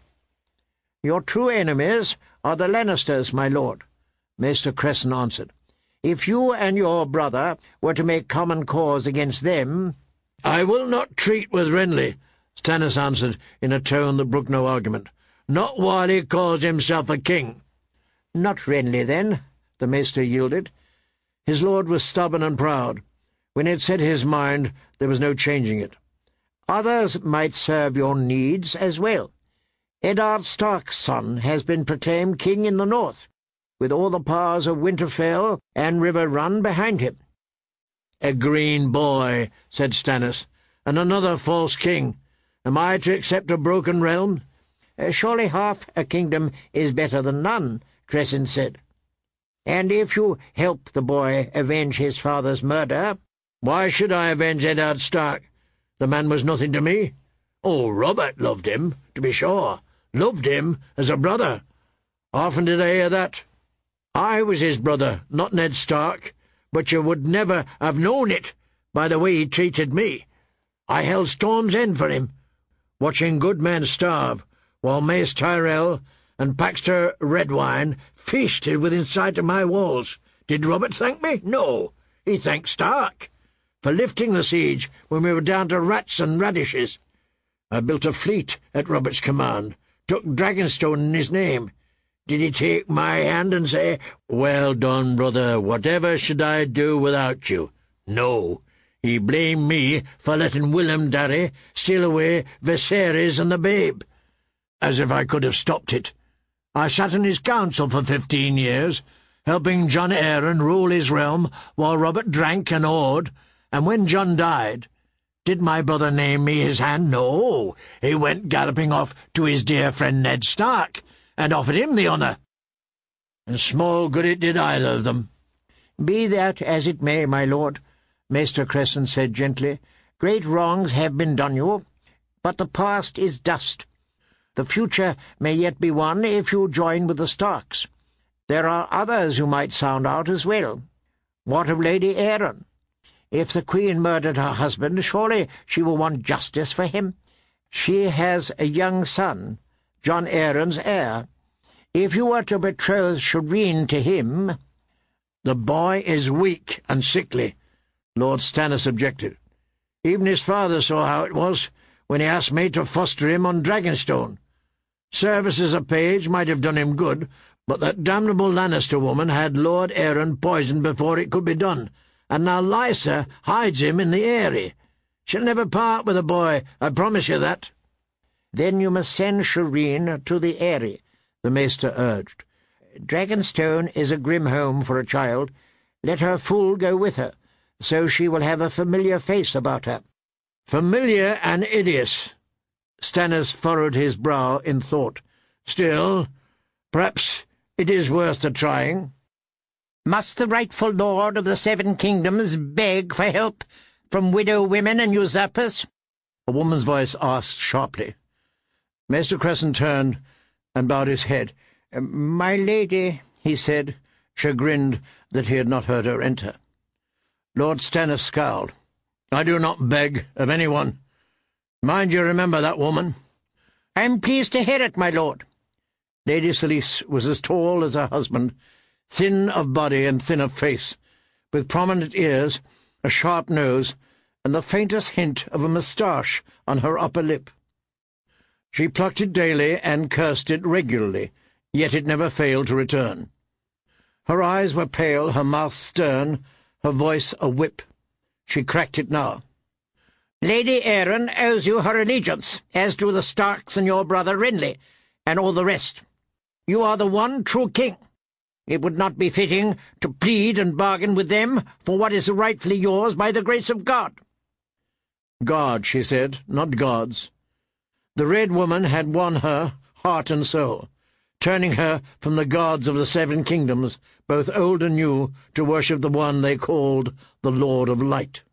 "Your true enemies are the Lannisters, my lord," Maester Cresson answered. "If you and your brother were to make common cause against them—" "I will not treat with Renly," Stannis answered in a tone that brooked no argument. "Not while he calls himself a king." "Not Renly, then," the Maester yielded. His lord was stubborn and proud. When he had set his mind, there was no changing it. "Others might serve your needs as well. Eddard Stark's son has been proclaimed king in the north, with all the powers of Winterfell and River Run behind him." "A green boy," said Stannis, "and another false king. Am I to accept a broken realm?" Uh, "Surely half a kingdom is better than none," Cresson said. "And if you help the boy avenge his father's murder—" "Why should I avenge Eddard Stark? The man was nothing to me. Oh, Robert loved him, to be sure, loved him as a brother. Often did I hear that. I was his brother, not Ned Stark, but you would never have known it by the way he treated me. I held Storm's End for him, watching good men starve, while Mace Tyrell and Paxter Redwine feasted within sight of my walls. Did Robert thank me? No, he thanked Stark for lifting the siege when we were down to rats and radishes. I built a fleet at Robert's command, took Dragonstone in his name. Did he take my hand and say, 'Well done, brother, whatever should I do without you?' No, he blamed me for letting Willem Darry steal away Viserys and the babe. As if I could have stopped it. I sat in his council for fifteen years, helping Jon Arryn rule his realm while Robert drank and awed, and when Jon died, did my brother name me his hand? No, he went galloping off to his dear friend Ned Stark, and offered him the honour. And small good it did either of them. "Be that as it may, my lord," Maester Cresson said gently, "great wrongs have been done you, but the past is dust. The future may yet be won if you join with the Starks. There are others you might sound out as well. What of Lady Arryn? If the Queen murdered her husband, surely she will want justice for him. She has a young son, Jon Arryn's heir. If you were to betroth Shireen to him—" "The boy is weak and sickly," Lord Stannis objected. "Even his father saw how it was when he asked me to foster him on Dragonstone. Service as a page might have done him good, but that damnable Lannister woman had Lord Arryn poisoned before it could be done, and now Lysa hides him in the Eyrie. She'll never part with the boy, I promise you that." "Then you must send Shireen to the Eyrie," the Maester urged. "Dragonstone is a grim home for a child. Let her fool go with her, so she will have a familiar face about her." "Familiar and hideous." Stannis furrowed his brow in thought. "Still, perhaps it is worth the trying." "Must the rightful lord of the Seven Kingdoms beg for help from widow women and usurpers?" a woman's voice asked sharply. Maester Cresson turned and bowed his head. "My lady," he said, chagrined that he had not heard her enter. Lord Stannis scowled. "I do not beg of anyone. Mind you remember that woman." "I am pleased to hear it, my lord." Lady Selyse was as tall as her husband, thin of body and thin of face, with prominent ears, a sharp nose, and the faintest hint of a moustache on her upper lip. She plucked it daily and cursed it regularly, yet it never failed to return. Her eyes were pale, her mouth stern, her voice a whip. She cracked it now. "Lady Arryn owes you her allegiance, as do the Starks and your brother Renly, and all the rest. You are the one true king. It would not be fitting to plead and bargain with them for what is rightfully yours by the grace of God." "God," she said, "not gods." The Red Woman had won her, heart and soul, turning her from the gods of the Seven Kingdoms, both old and new, to worship the one they called the Lord of Light.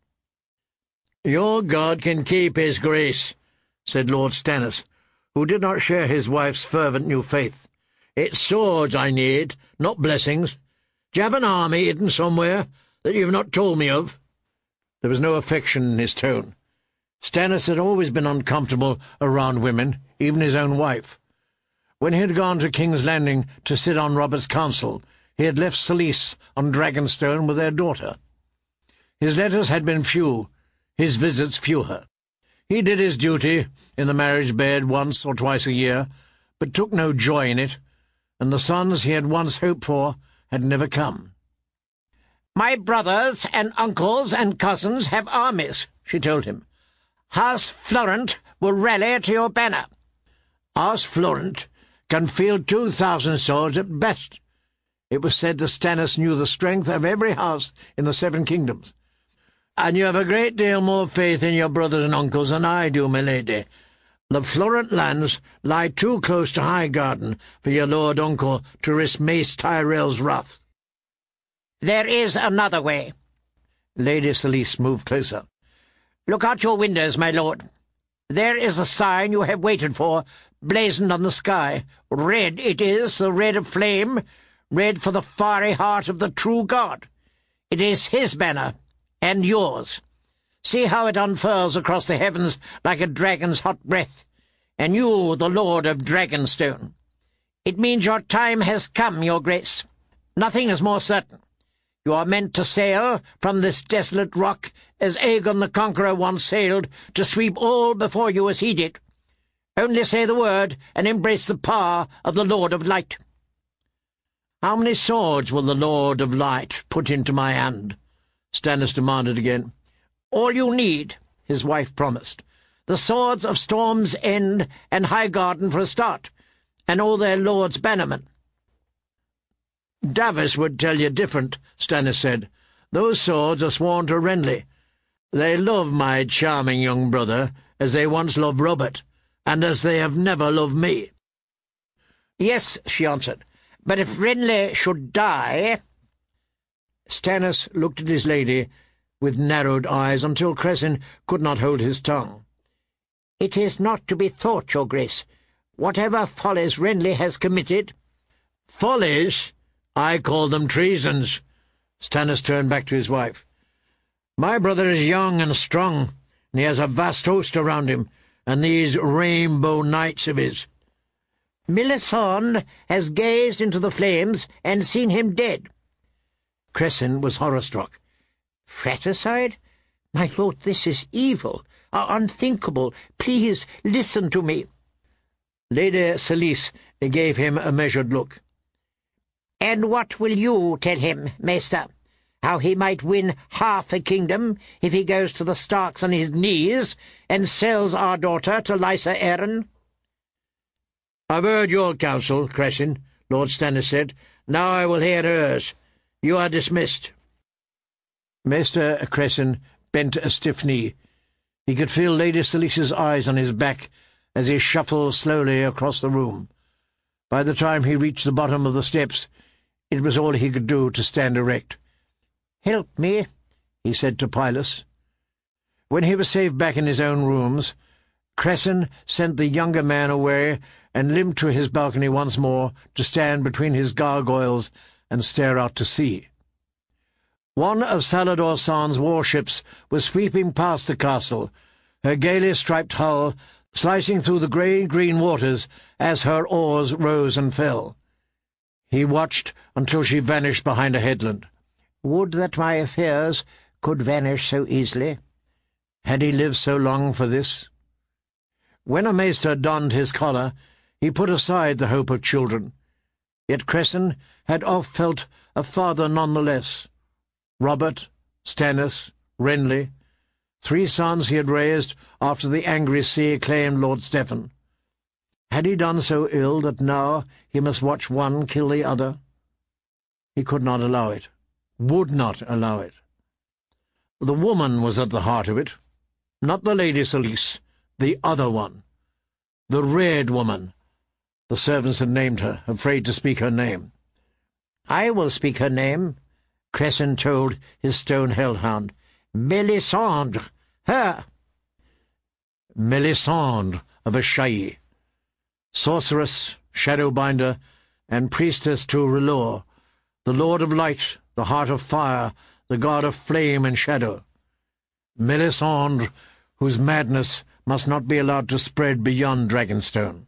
"Your God can keep his grace," said Lord Stannis, who did not share his wife's fervent new faith. "It's swords I need, not blessings. Do you have an army hidden somewhere that you've not told me of?" There was no affection in his tone. Stannis had always been uncomfortable around women, even his own wife. When he had gone to King's Landing to sit on Robert's council, he had left Selyse on Dragonstone with their daughter. His letters had been few, his visits fewer. He did his duty in the marriage bed once or twice a year, but took no joy in it, and the sons he had once hoped for had never come. "My brothers and uncles and cousins have armies," she told him. "House Florent will rally to your banner." "House Florent can field two thousand swords at best." It was said that Stannis knew the strength of every house in the Seven Kingdoms. "And you have a great deal more faith in your brothers and uncles than I do, my lady. The Florent lands lie too close to Highgarden for your lord uncle to risk Mace Tyrell's wrath." "There is another way." Lady Selyse moved closer. "Look out your windows, my lord. There is the sign you have waited for, blazoned on the sky. Red it is, the red of flame, red for the fiery heart of the true God. It is his banner, and yours. See how it unfurls across the heavens like a dragon's hot breath, and you the lord of Dragonstone. It means your time has come, your grace. Nothing is more certain. You are meant to sail from this desolate rock as Aegon the Conqueror once sailed, to sweep all before you as he did. Only say the word, and embrace the power of the Lord of Light." "How many swords will the Lord of Light put into my hand?" Stannis demanded again. "All you need," his wife promised. "The swords of Storm's End and Highgarden for a start, and all their lords bannermen." "Davis would tell you different," Stannis said. "Those swords are sworn to Renly. They love my charming young brother as they once loved Robert, and as they have never loved me." "Yes," she answered, "but if Renly should die—" Stannis looked at his lady with narrowed eyes until Cressin could not hold his tongue. "It is not to be thought, your grace. Whatever follies Renly has committed—" "Follies? I call them treasons." Stannis turned back to his wife. "My brother is young and strong, and he has a vast host around him, and these rainbow knights of his—" "Melisande has gazed into the flames and seen him dead." Cressin was horror-struck. "Fratricide? My lord, this is evil, uh, unthinkable. Please listen to me." Lady Selyse gave him a measured look. "And what will you tell him, Maester? How he might win half a kingdom if he goes to the Starks on his knees and sells our daughter to Lysa Arryn?" "I've heard your counsel, Cressin," Lord Stannis said. "Now I will hear hers. You are dismissed." Maester Cressin bent a stiff knee. He could feel Lady Selyse's eyes on his back as he shuffled slowly across the room. By the time he reached the bottom of the steps, it was all he could do to stand erect. "Help me," he said to Pylus. When he was safe back in his own rooms, Cressin sent the younger man away and limped to his balcony once more to stand between his gargoyles and stare out to sea. One of Salladhor Saan's warships was sweeping past the castle, her gaily striped hull slicing through the grey-green waters as her oars rose and fell. He watched until she vanished behind a headland. "Would that my affairs could vanish so easily." Had he lived so long for this? When a maester donned his collar, he put aside the hope of children. Yet Cressin had oft felt a father none the less. Robert, Stannis, Renly, three sons he had raised after the angry sea claimed Lord Stephen. Had he done so ill that now he must watch one kill the other? He could not allow it, would not allow it. The woman was at the heart of it, not the Lady Selyse, the other one. The Red Woman. The servants had named her, afraid to speak her name. "I will speak her name," Cressin told his stone hellhound. "Melisande. Her." Melisande of Asshai. Sorceress, Shadowbinder, and priestess to R'hllor, the Lord of Light, the Heart of Fire, the God of Flame and Shadow. Melisande, whose madness must not be allowed to spread beyond Dragonstone.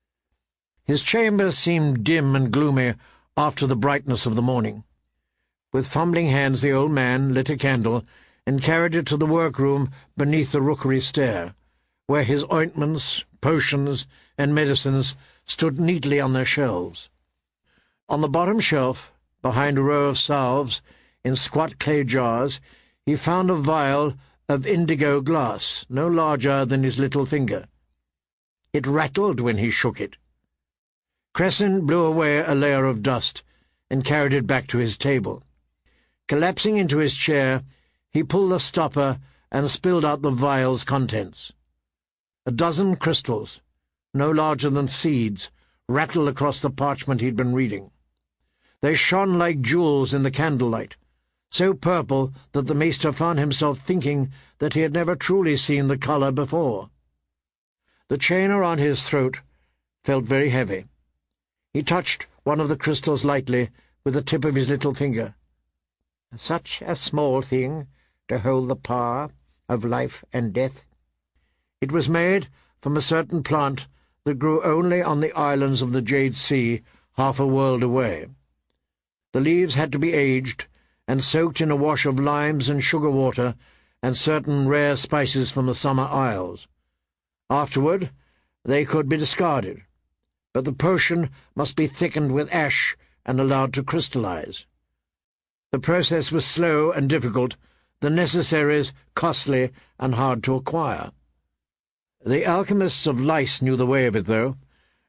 His chambers seemed dim and gloomy after the brightness of the morning. With fumbling hands the old man lit a candle and carried it to the workroom beneath the rookery stair, where his ointments, potions, and medicines stood neatly on their shelves. On the bottom shelf, behind a row of salves, in squat clay jars, he found a vial of indigo glass, no larger than his little finger. It rattled when he shook it. Cressin blew away a layer of dust and carried it back to his table. Collapsing into his chair, he pulled the stopper and spilled out the vial's contents. A dozen crystals, no larger than seeds, rattled across the parchment he'd been reading. They shone like jewels in the candlelight, so purple that the maester found himself thinking that he had never truly seen the colour before. The chain around his throat felt very heavy. He touched one of the crystals lightly with the tip of his little finger. Such a small thing to hold the power of life and death. It was made from a certain plant that grew only on the islands of the Jade Sea, half a world away. The leaves had to be aged and soaked in a wash of limes and sugar water and certain rare spices from the summer isles. Afterward, they could be discarded, but the potion must be thickened with ash and allowed to crystallize. The process was slow and difficult, the necessaries costly and hard to acquire. The alchemists of Lys knew the way of it, though,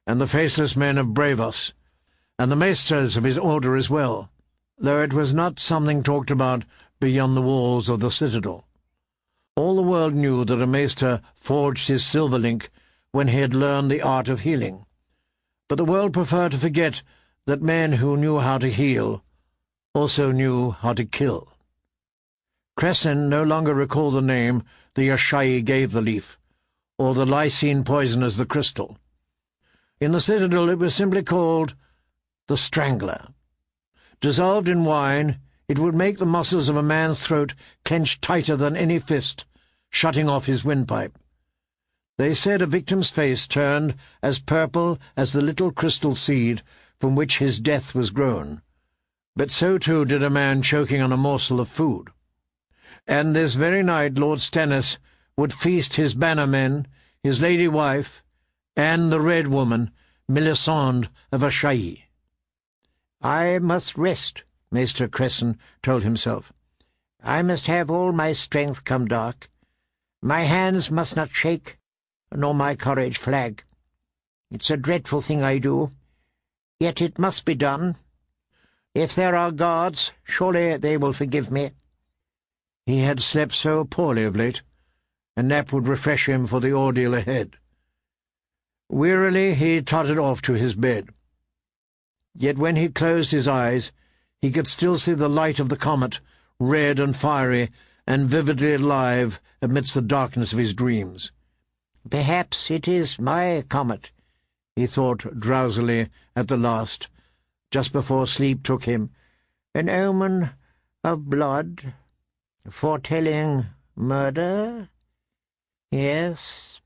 and the faceless men of Bravos, and the maesters of his order as well, though it was not something talked about beyond the walls of the citadel. All the world knew that a maester forged his silver link when he had learned the art of healing, but the world preferred to forget that men who knew how to heal also knew how to kill. Cresson no longer recalled the name the Ashai gave the leaf, or the lysine poison as the crystal. In the citadel it was simply called the Strangler. Dissolved in wine, it would make the muscles of a man's throat clench tighter than any fist, shutting off his windpipe. They said a victim's face turned as purple as the little crystal seed from which his death was grown, but so too did a man choking on a morsel of food. And this very night Lord Stennis would feast his bannermen, his lady wife, and the Red Woman, Melisande of Ashai. "I must rest," Maester Cresson told himself. "I must have all my strength come dark. My hands must not shake, nor my courage flag. It's a dreadful thing I do, yet it must be done. If there are gods, surely they will forgive me." He had slept so poorly of late, a nap would refresh him for the ordeal ahead. Wearily he tottered off to his bed. Yet when he closed his eyes, he could still see the light of the comet, red and fiery and vividly alive amidst the darkness of his dreams. "Perhaps it is my comet," he thought drowsily at the last, just before sleep took him. "An omen of blood, foretelling murder? Yes."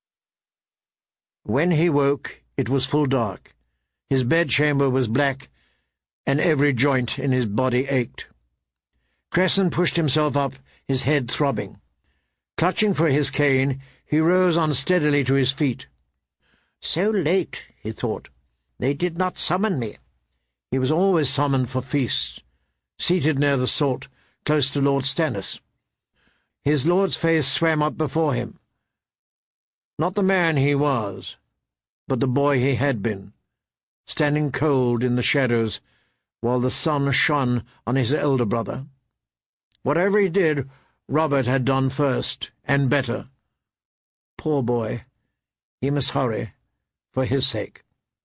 When he woke, it was full dark. His bedchamber was black, and every joint in his body ached. Cresson pushed himself up, his head throbbing. Clutching for his cane, he rose unsteadily to his feet. "So late," he thought. "They did not summon me." He was always summoned for feasts, seated near the salt, close to Lord Stennis. His lord's face swam up before him. Not the man he was, but the boy he had been, standing cold in the shadows while the sun shone on his elder brother. Whatever he did, Robert had done first, and better. Poor boy, he must hurry, for his sake.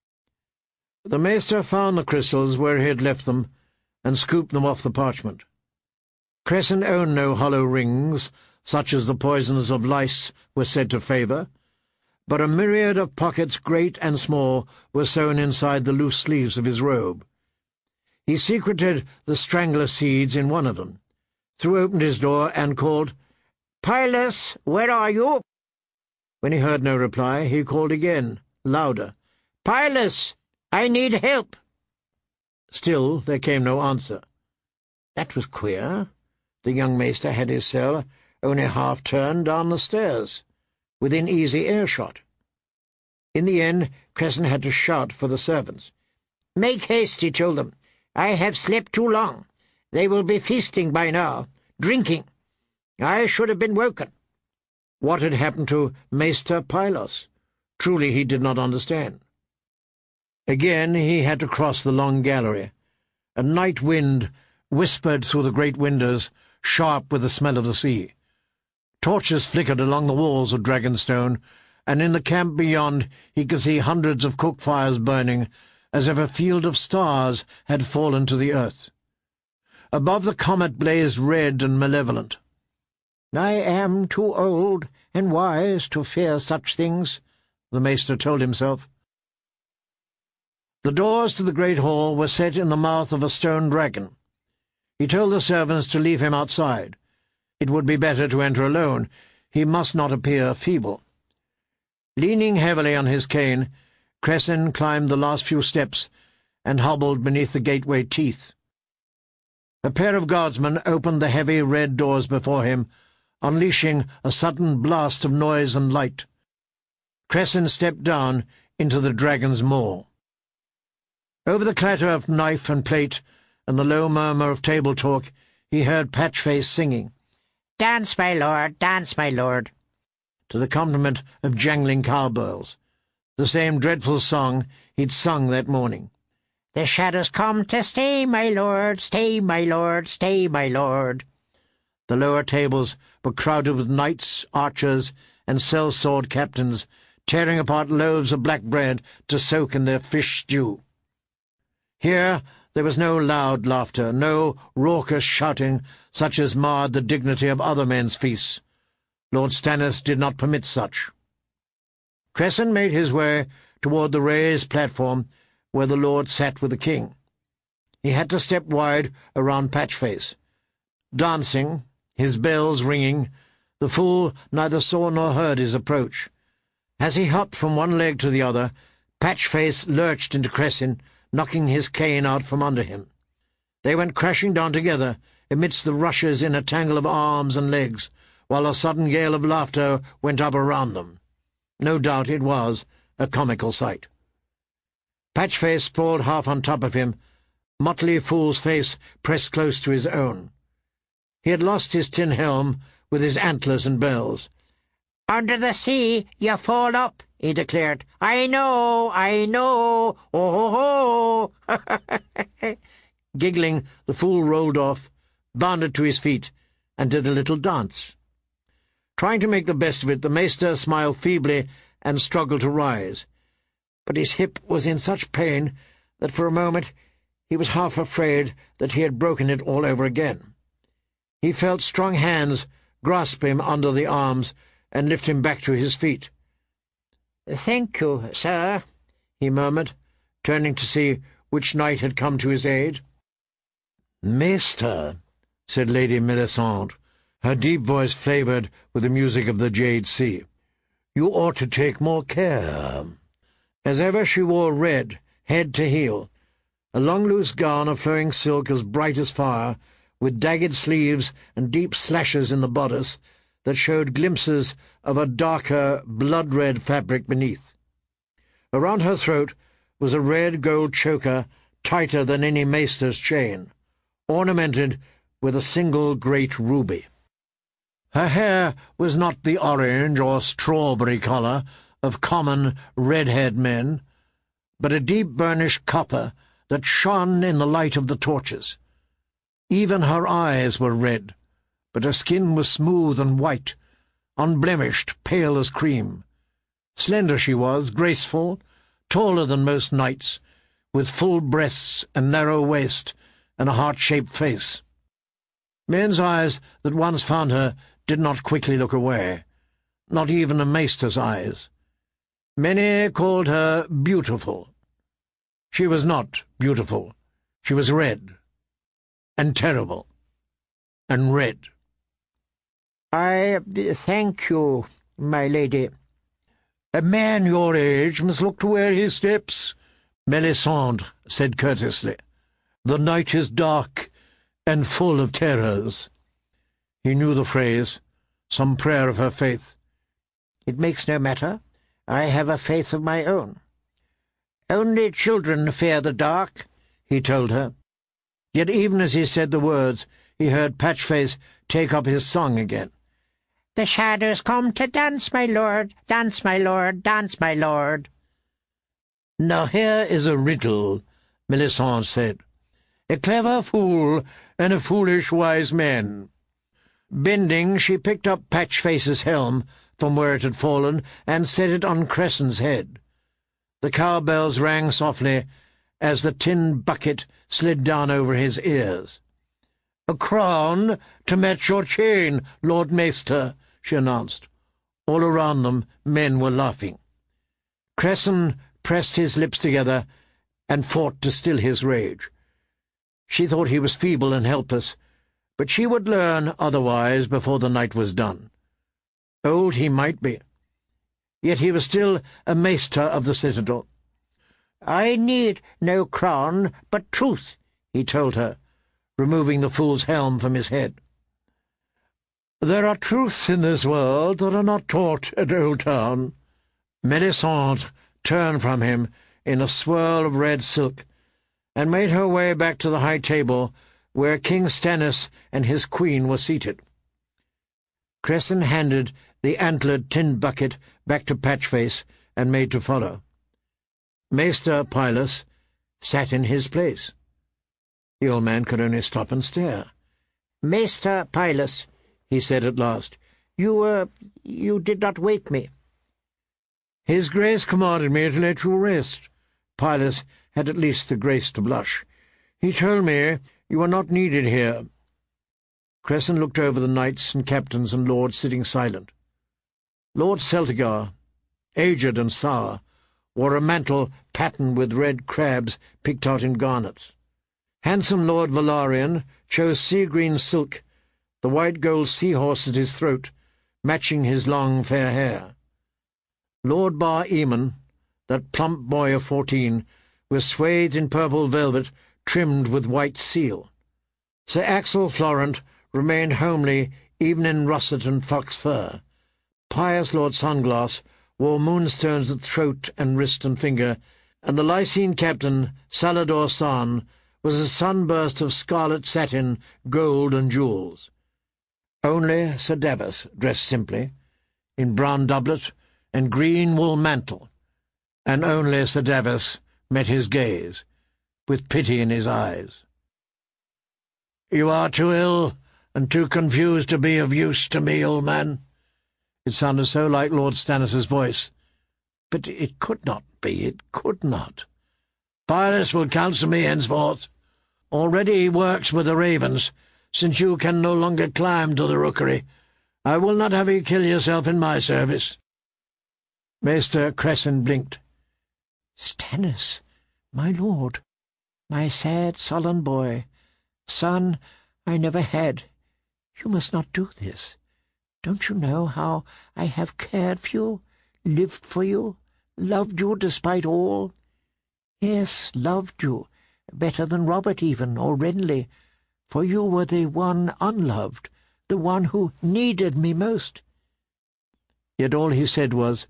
The maester found the crystals where he had left them, and scooped them off the parchment. Cresson owned no hollow rings, such as the poisons of lice were said to favour, but a myriad of pockets great and small were sewn inside the loose sleeves of his robe. He secreted the strangler seeds in one of them, threw open his door, and called, "Pylus, where are you?" When he heard no reply, he called again, louder, "Pylus, I need help." Still there came no answer. That was queer. The young maester had his cell only half turned down the stairs, within easy earshot. In the end, Cresson had to shout for the servants. "Make haste," he told them. "I have slept too long. They will be feasting by now, drinking. I should have been woken." What had happened to Maester Pylos? Truly he did not understand. Again he had to cross the long gallery. A night wind whispered through the great windows, sharp with the smell of the sea. Torches flickered along the walls of Dragonstone, and in the camp beyond he could see hundreds of cook fires burning, as if a field of stars had fallen to the earth. Above the comet blazed red and malevolent. "I am too old and wise to fear such things," the maester told himself. The doors to the great hall were set in the mouth of a stone dragon. He told the servants to leave him outside. It would be better to enter alone. He must not appear feeble. Leaning heavily on his cane, Cresson climbed the last few steps and hobbled beneath the gateway teeth. A pair of guardsmen opened the heavy red doors before him, unleashing a sudden blast of noise and light. Cresson stepped down into the dragon's maw. Over the clatter of knife and plate and the low murmur of table talk, he heard Patchface singing, "Dance, my lord, dance, my lord," to the accompaniment of jangling cowbells. the same dreadful song he'd sung that morning. "The shadows come to stay, my lord, stay, my lord, stay, my lord." The lower tables were crowded with knights, archers, and sellsword captains, tearing apart loaves of black bread to soak in their fish stew. Here there was no loud laughter, no raucous shouting such as marred the dignity of other men's feasts. Lord Stannis did not permit such. Cresson made his way toward the raised platform where the lord sat with the king. He had to step wide around Patchface. Dancing, his bells ringing, the fool neither saw nor heard his approach. As he hopped from one leg to the other, Patchface lurched into Cresson, knocking his cane out from under him. They went crashing down together amidst the rushes in a tangle of arms and legs, while a sudden gale of laughter went up around them. No doubt it was a comical sight. Patchface sprawled half on top of him, motley fool's face pressed close to his own. He had lost his tin helm with his antlers and bells. "Under the sea, you fall up," he declared. "I know, I know, oh, ho, ho." Giggling, the fool rolled off, bounded to his feet, and did a little dance. Trying to make the best of it, the maester smiled feebly and struggled to rise. But his hip was in such pain that for a moment he was half afraid that he had broken it all over again. He felt strong hands grasp him under the arms and lift him back to his feet. "Thank you, sir," he murmured, turning to see which knight had come to his aid. "Maester," said Lady Melisande, her deep voice flavoured with the music of the Jade Sea, "you ought to take more care." As ever she wore red, head to heel, a long loose gown of flowing silk as bright as fire, with dagged sleeves and deep slashes in the bodice that showed glimpses of a darker, blood-red fabric beneath. Around her throat was a red gold choker tighter than any maester's chain, ornamented with a single great ruby. Her hair was not the orange or strawberry colour of common red-haired men, but a deep burnished copper that shone in the light of the torches. Even her eyes were red, but her skin was smooth and white, unblemished, pale as cream. Slender she was, graceful, taller than most knights, with full breasts and narrow waist and a heart-shaped face. Men's eyes that once found her did not quickly look away, not even a maester's eyes. Many called her beautiful. She was not beautiful. She was red, and terrible, and red. "I thank you, my lady." "A man your age must look to where he steps," Melisande said courteously. "The night is dark and full of terrors." He knew the phrase, some prayer of her faith. "It makes no matter. I have a faith of my own." "Only children fear the dark," he told her. Yet even as he said the words, he heard Patchface take up his song again. "The shadows come to dance, my lord, dance, my lord, dance, my lord." "Now here is a riddle," Melisande said. "A clever fool and a foolish wise man." Bending, she picked up Patchface's helm from where it had fallen and set it on Cresson's head. The cowbells rang softly as the tin bucket slid down over his ears. "A crown to match your chain, Lord Maester," she announced. All around them men were laughing. Cresson pressed his lips together and fought to still his rage. She thought he was feeble and helpless, but she would learn otherwise before the night was done. Old he might be, yet he was still a maester of the citadel. "I need no crown, but truth," he told her, removing the fool's helm from his head. "There are truths in this world that are not taught at Old Town." Melisande turned from him in a swirl of red silk, and made her way back to the high table where King Stannis and his queen were seated. Cresson handed the antlered tin bucket back to Patchface and made to follow. Maester Pylus sat in his place. The old man could only stop and stare. "Maester Pylus," he said at last, "you, uh, you did not wake me." "His Grace commanded me to let you rest." Pylus had at least the grace to blush. "He told me you are not needed here." Cresson looked over the knights and captains and lords sitting silent. Lord Celtigar, aged and sour, wore a mantle patterned with red crabs picked out in garnets. Handsome Lord Valarian chose sea-green silk, the white gold seahorse at his throat, matching his long fair hair. Lord Bar Eamon, that plump boy of fourteen, was swathed in purple velvet trimmed with white seal. Sir Axel Florent remained homely even in russet and fox fur. Pious Lord Sunglass wore moonstones at throat and wrist and finger, and the Lycene captain, Salador San, was a sunburst of scarlet satin, gold and jewels. Only Sir Davos dressed simply, in brown doublet and green wool mantle, and only Sir Davos met his gaze, with pity in his eyes. "You are too ill and too confused to be of use to me, old man." It sounded so like Lord Stannis's voice. But it could not be, it could not. "Pylus will counsel me henceforth. Already he works with the ravens, since you can no longer climb to the rookery. I will not have you kill yourself in my service." Maester Cresson blinked. "Stannis, my lord, my sad, sullen boy, son I never had, you must not do this. Don't you know how I have cared for you, lived for you, loved you despite all? Yes, loved you, better than Robert even, or Renly, for you were the one unloved, the one who needed me most." Yet all he said was,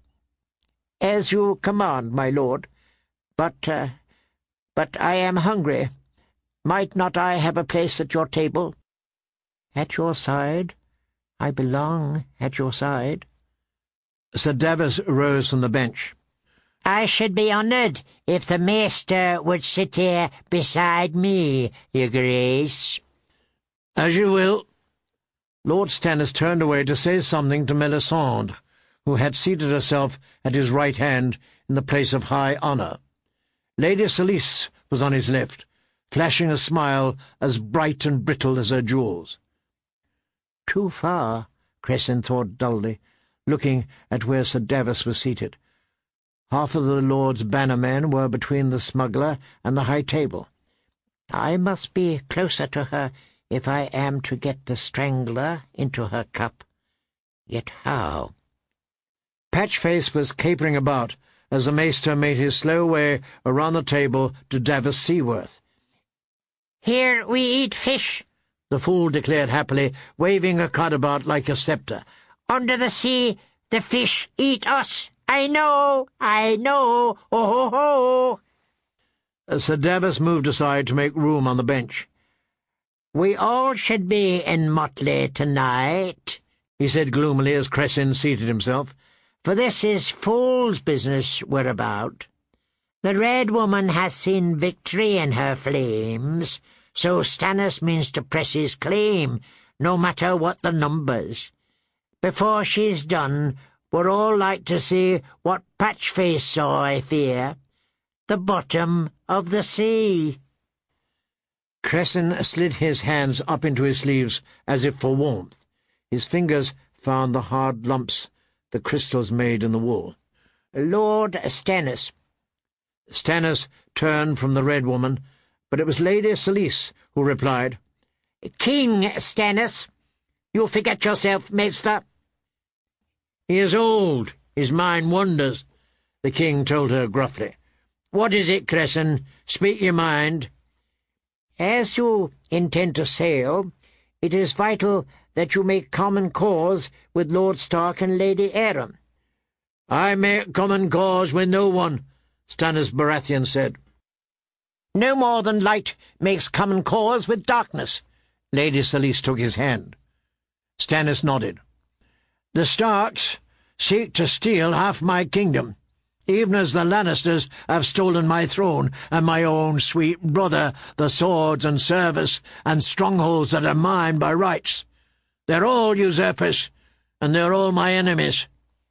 "As you command, my lord. But, uh, but I am hungry. Might not I have a place at your table?" "At your side? I belong at your side." Sir Davos rose from the bench. "I should be honoured if the maester would sit here beside me, your grace." "As you will." Lord Stannis turned away to say something to Melisande, who had seated herself at his right hand in the place of high honour. Lady Selyse was on his left, flashing a smile as bright and brittle as her jewels. "Too far," Cresson thought dully, looking at where Sir Davos was seated. Half of the Lord's bannermen were between the smuggler and the high table. "I must be closer to her if I am to get the strangler into her cup. Yet how?" Patchface was capering about as the maester made his slow way around the table to Davos Seaworth. "Here we eat fish," the fool declared happily, waving a cud about like a sceptre. "Under the sea, the fish eat us. I know, I know, oh ho ho!" Sir Davos moved aside to make room on the bench. "We all should be in motley tonight," he said gloomily as Cresson seated himself, "for this is fool's business we're about. The Red Woman has seen victory in her flames, so Stannis means to press his claim, no matter what the numbers. Before she's done, we're all like to see what Patchface saw, I fear. The bottom of the sea." Cresson slid his hands up into his sleeves as if for warmth. His fingers found the hard lumps the crystals made in the wool. "Lord Stannis." Stannis turned from the Red Woman, but it was Lady Selyse who replied. "King Stannis. You forget yourself, maester." "He is old. His mind wanders," the king told her gruffly. "What is it, Cresson? Speak your mind." "As you intend to sail, it is vital that you make common cause with Lord Stark and Lady Aram." "I make common cause with no one," Stannis Baratheon said. "No more than light makes common cause with darkness." Lady Selyse took his hand. Stannis nodded. "The Starks seek to steal half my kingdom. even as the Lannisters have stolen my throne and my own sweet brother, the swords and service and strongholds that are mine by rights. They're all usurpers, and they're all my enemies."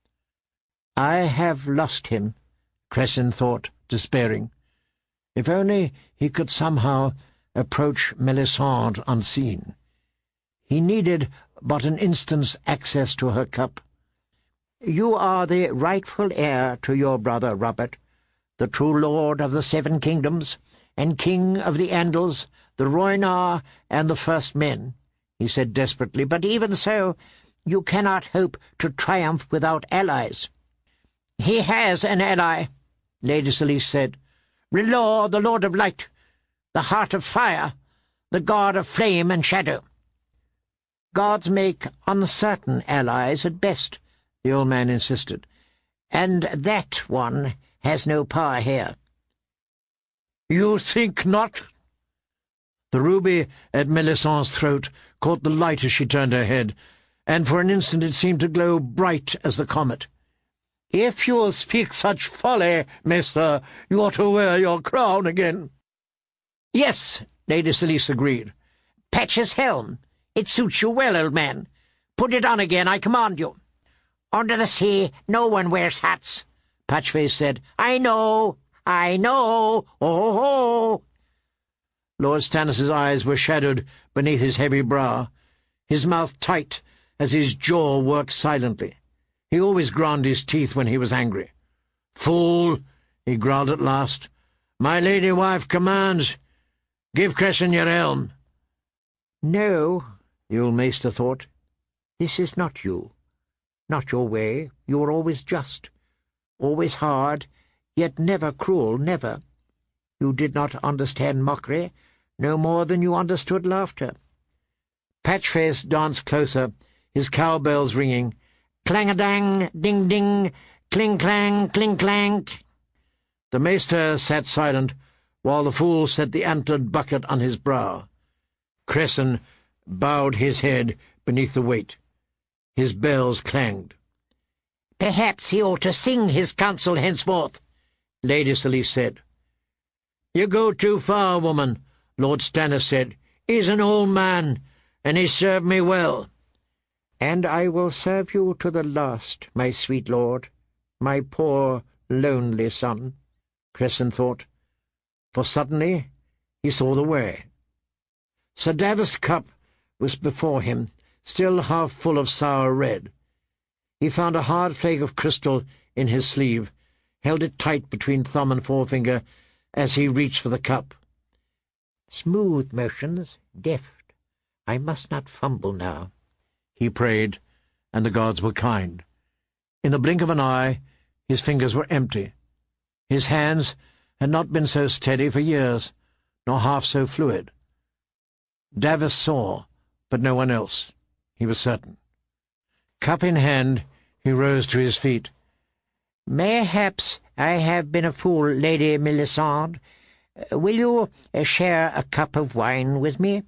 "I have lost him," Cresson thought, despairing. If only he could somehow approach Melisande unseen. He needed but an instant's access to her cup. "You are the rightful heir to your brother Robert, the true lord of the Seven Kingdoms, and king of the Andals, the Rhoynar, and the First Men," he said desperately, "but even so, you cannot hope to triumph without allies." "He has an ally," Lady Selyse said. "R'hllor, the Lord of Light, the Heart of Fire, the God of Flame and Shadow." "Gods make uncertain allies at best," the old man insisted, "and that one has no power here." "You think not?" The ruby at Melisandre's throat caught the light as she turned her head, and for an instant it seemed to glow bright as the comet. "If you'll speak such folly, mister, you ought to wear your crown again." "Yes," Lady Selyse agreed. "Patch's helm. It suits you well, old man. Put it on again, I command you." "Under the sea no one wears hats," Patchface said. "I know, I know, oh ho!" Lord Stannis's eyes were shadowed beneath his heavy brow, his mouth tight as his jaw worked silently. He always ground his teeth when he was angry. "Fool," he growled at last. "My lady wife commands. Give Cresson your helm." "No," the old maester thought. "This is not you. Not your way. You are always just, always hard, yet never cruel, never. You did not understand mockery, no more than you understood laughter." Patchface danced closer, his cowbells ringing. Clang-a-dang, ding-ding, cling-clang, cling-clank. The maester sat silent, while the fool set the antlered bucket on his brow. Cresson bowed his head beneath the weight. His bells clanged. "Perhaps he ought to sing his counsel henceforth," Lady Selyse said. "You go too far, woman," Lord Stannis said. "He's an old man, and he served me well." "And I will serve you to the last, my sweet lord, my poor, lonely son," Cresson thought, for suddenly he saw the way. Sir Davos' cup was before him, still half full of sour red. He found a hard flake of crystal in his sleeve, held it tight between thumb and forefinger as he reached for the cup. "Smooth motions, deft. I must not fumble now," he prayed, and the gods were kind. In the blink of an eye, his fingers were empty. His hands had not been so steady for years, nor half so fluid. Davos saw, but no one else, he was certain. Cup in hand, he rose to his feet. "Mayhaps I have been a fool, Lady Melisande. Will you share a cup of wine with me?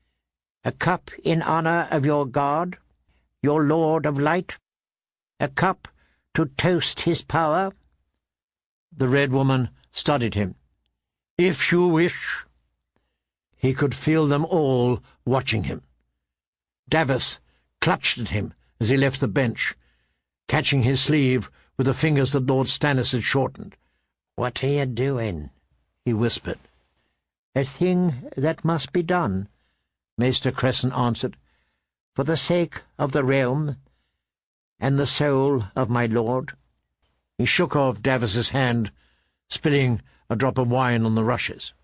A cup in honour of your God, your Lord of Light? A cup to toast his power?" The Red Woman studied him. "If you wish." He could feel them all watching him. Davos clutched at him as he left the bench, catching his sleeve with the fingers that Lord Stannis had shortened. "What are you doing?" he whispered. "A thing that must be done," Maester Cresson answered, "for the sake of the realm and the soul of my lord." He shook off Davos's hand, spilling a drop of wine on the rushes.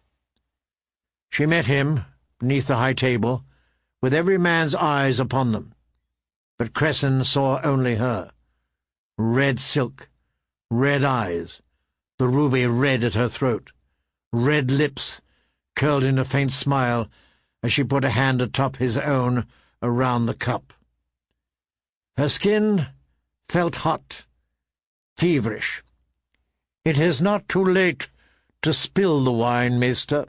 She met him beneath the high table, with every man's eyes upon them. But Cresson saw only her. Red silk, red eyes, the ruby red at her throat, red lips curled in a faint smile as she put a hand atop his own around the cup. Her skin felt hot, feverish. "It is not too late to spill the wine, maester."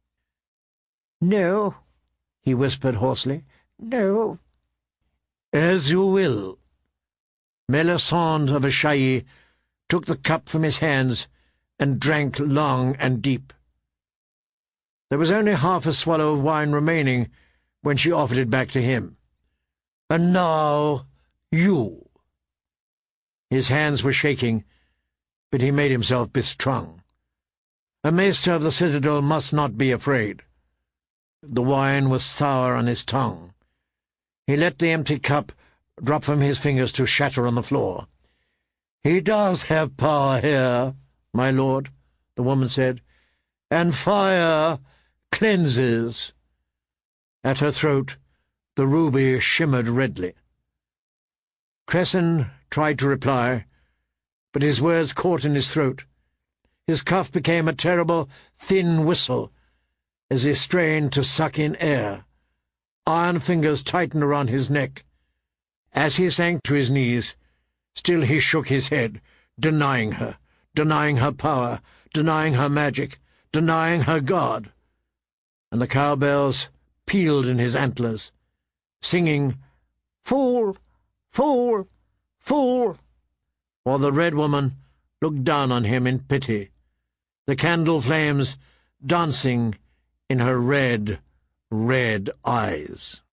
"No," he whispered hoarsely. "No." "As you will." Melisande of Asshai took the cup from his hands, and drank long and deep. There was only half a swallow of wine remaining when she offered it back to him. "And now, you." His hands were shaking, but he made himself bestrung. A maester of the citadel must not be afraid. The wine was sour on his tongue. He let the empty cup drop from his fingers to shatter on the floor. "He does have power here, my lord," the woman said, "and fire cleanses." At her throat the ruby shimmered redly. Cresson tried to reply, but his words caught in his throat. His cough became a terrible, thin whistle as he strained to suck in air. Iron fingers tightened around his neck. As he sank to his knees, still he shook his head, denying her, denying her power, denying her magic, denying her God. And the cowbells pealed in his antlers, singing, "Fool! Fool! Fool!" while the Red Woman looked down on him in pity, the candle flames dancing in her red, red eyes.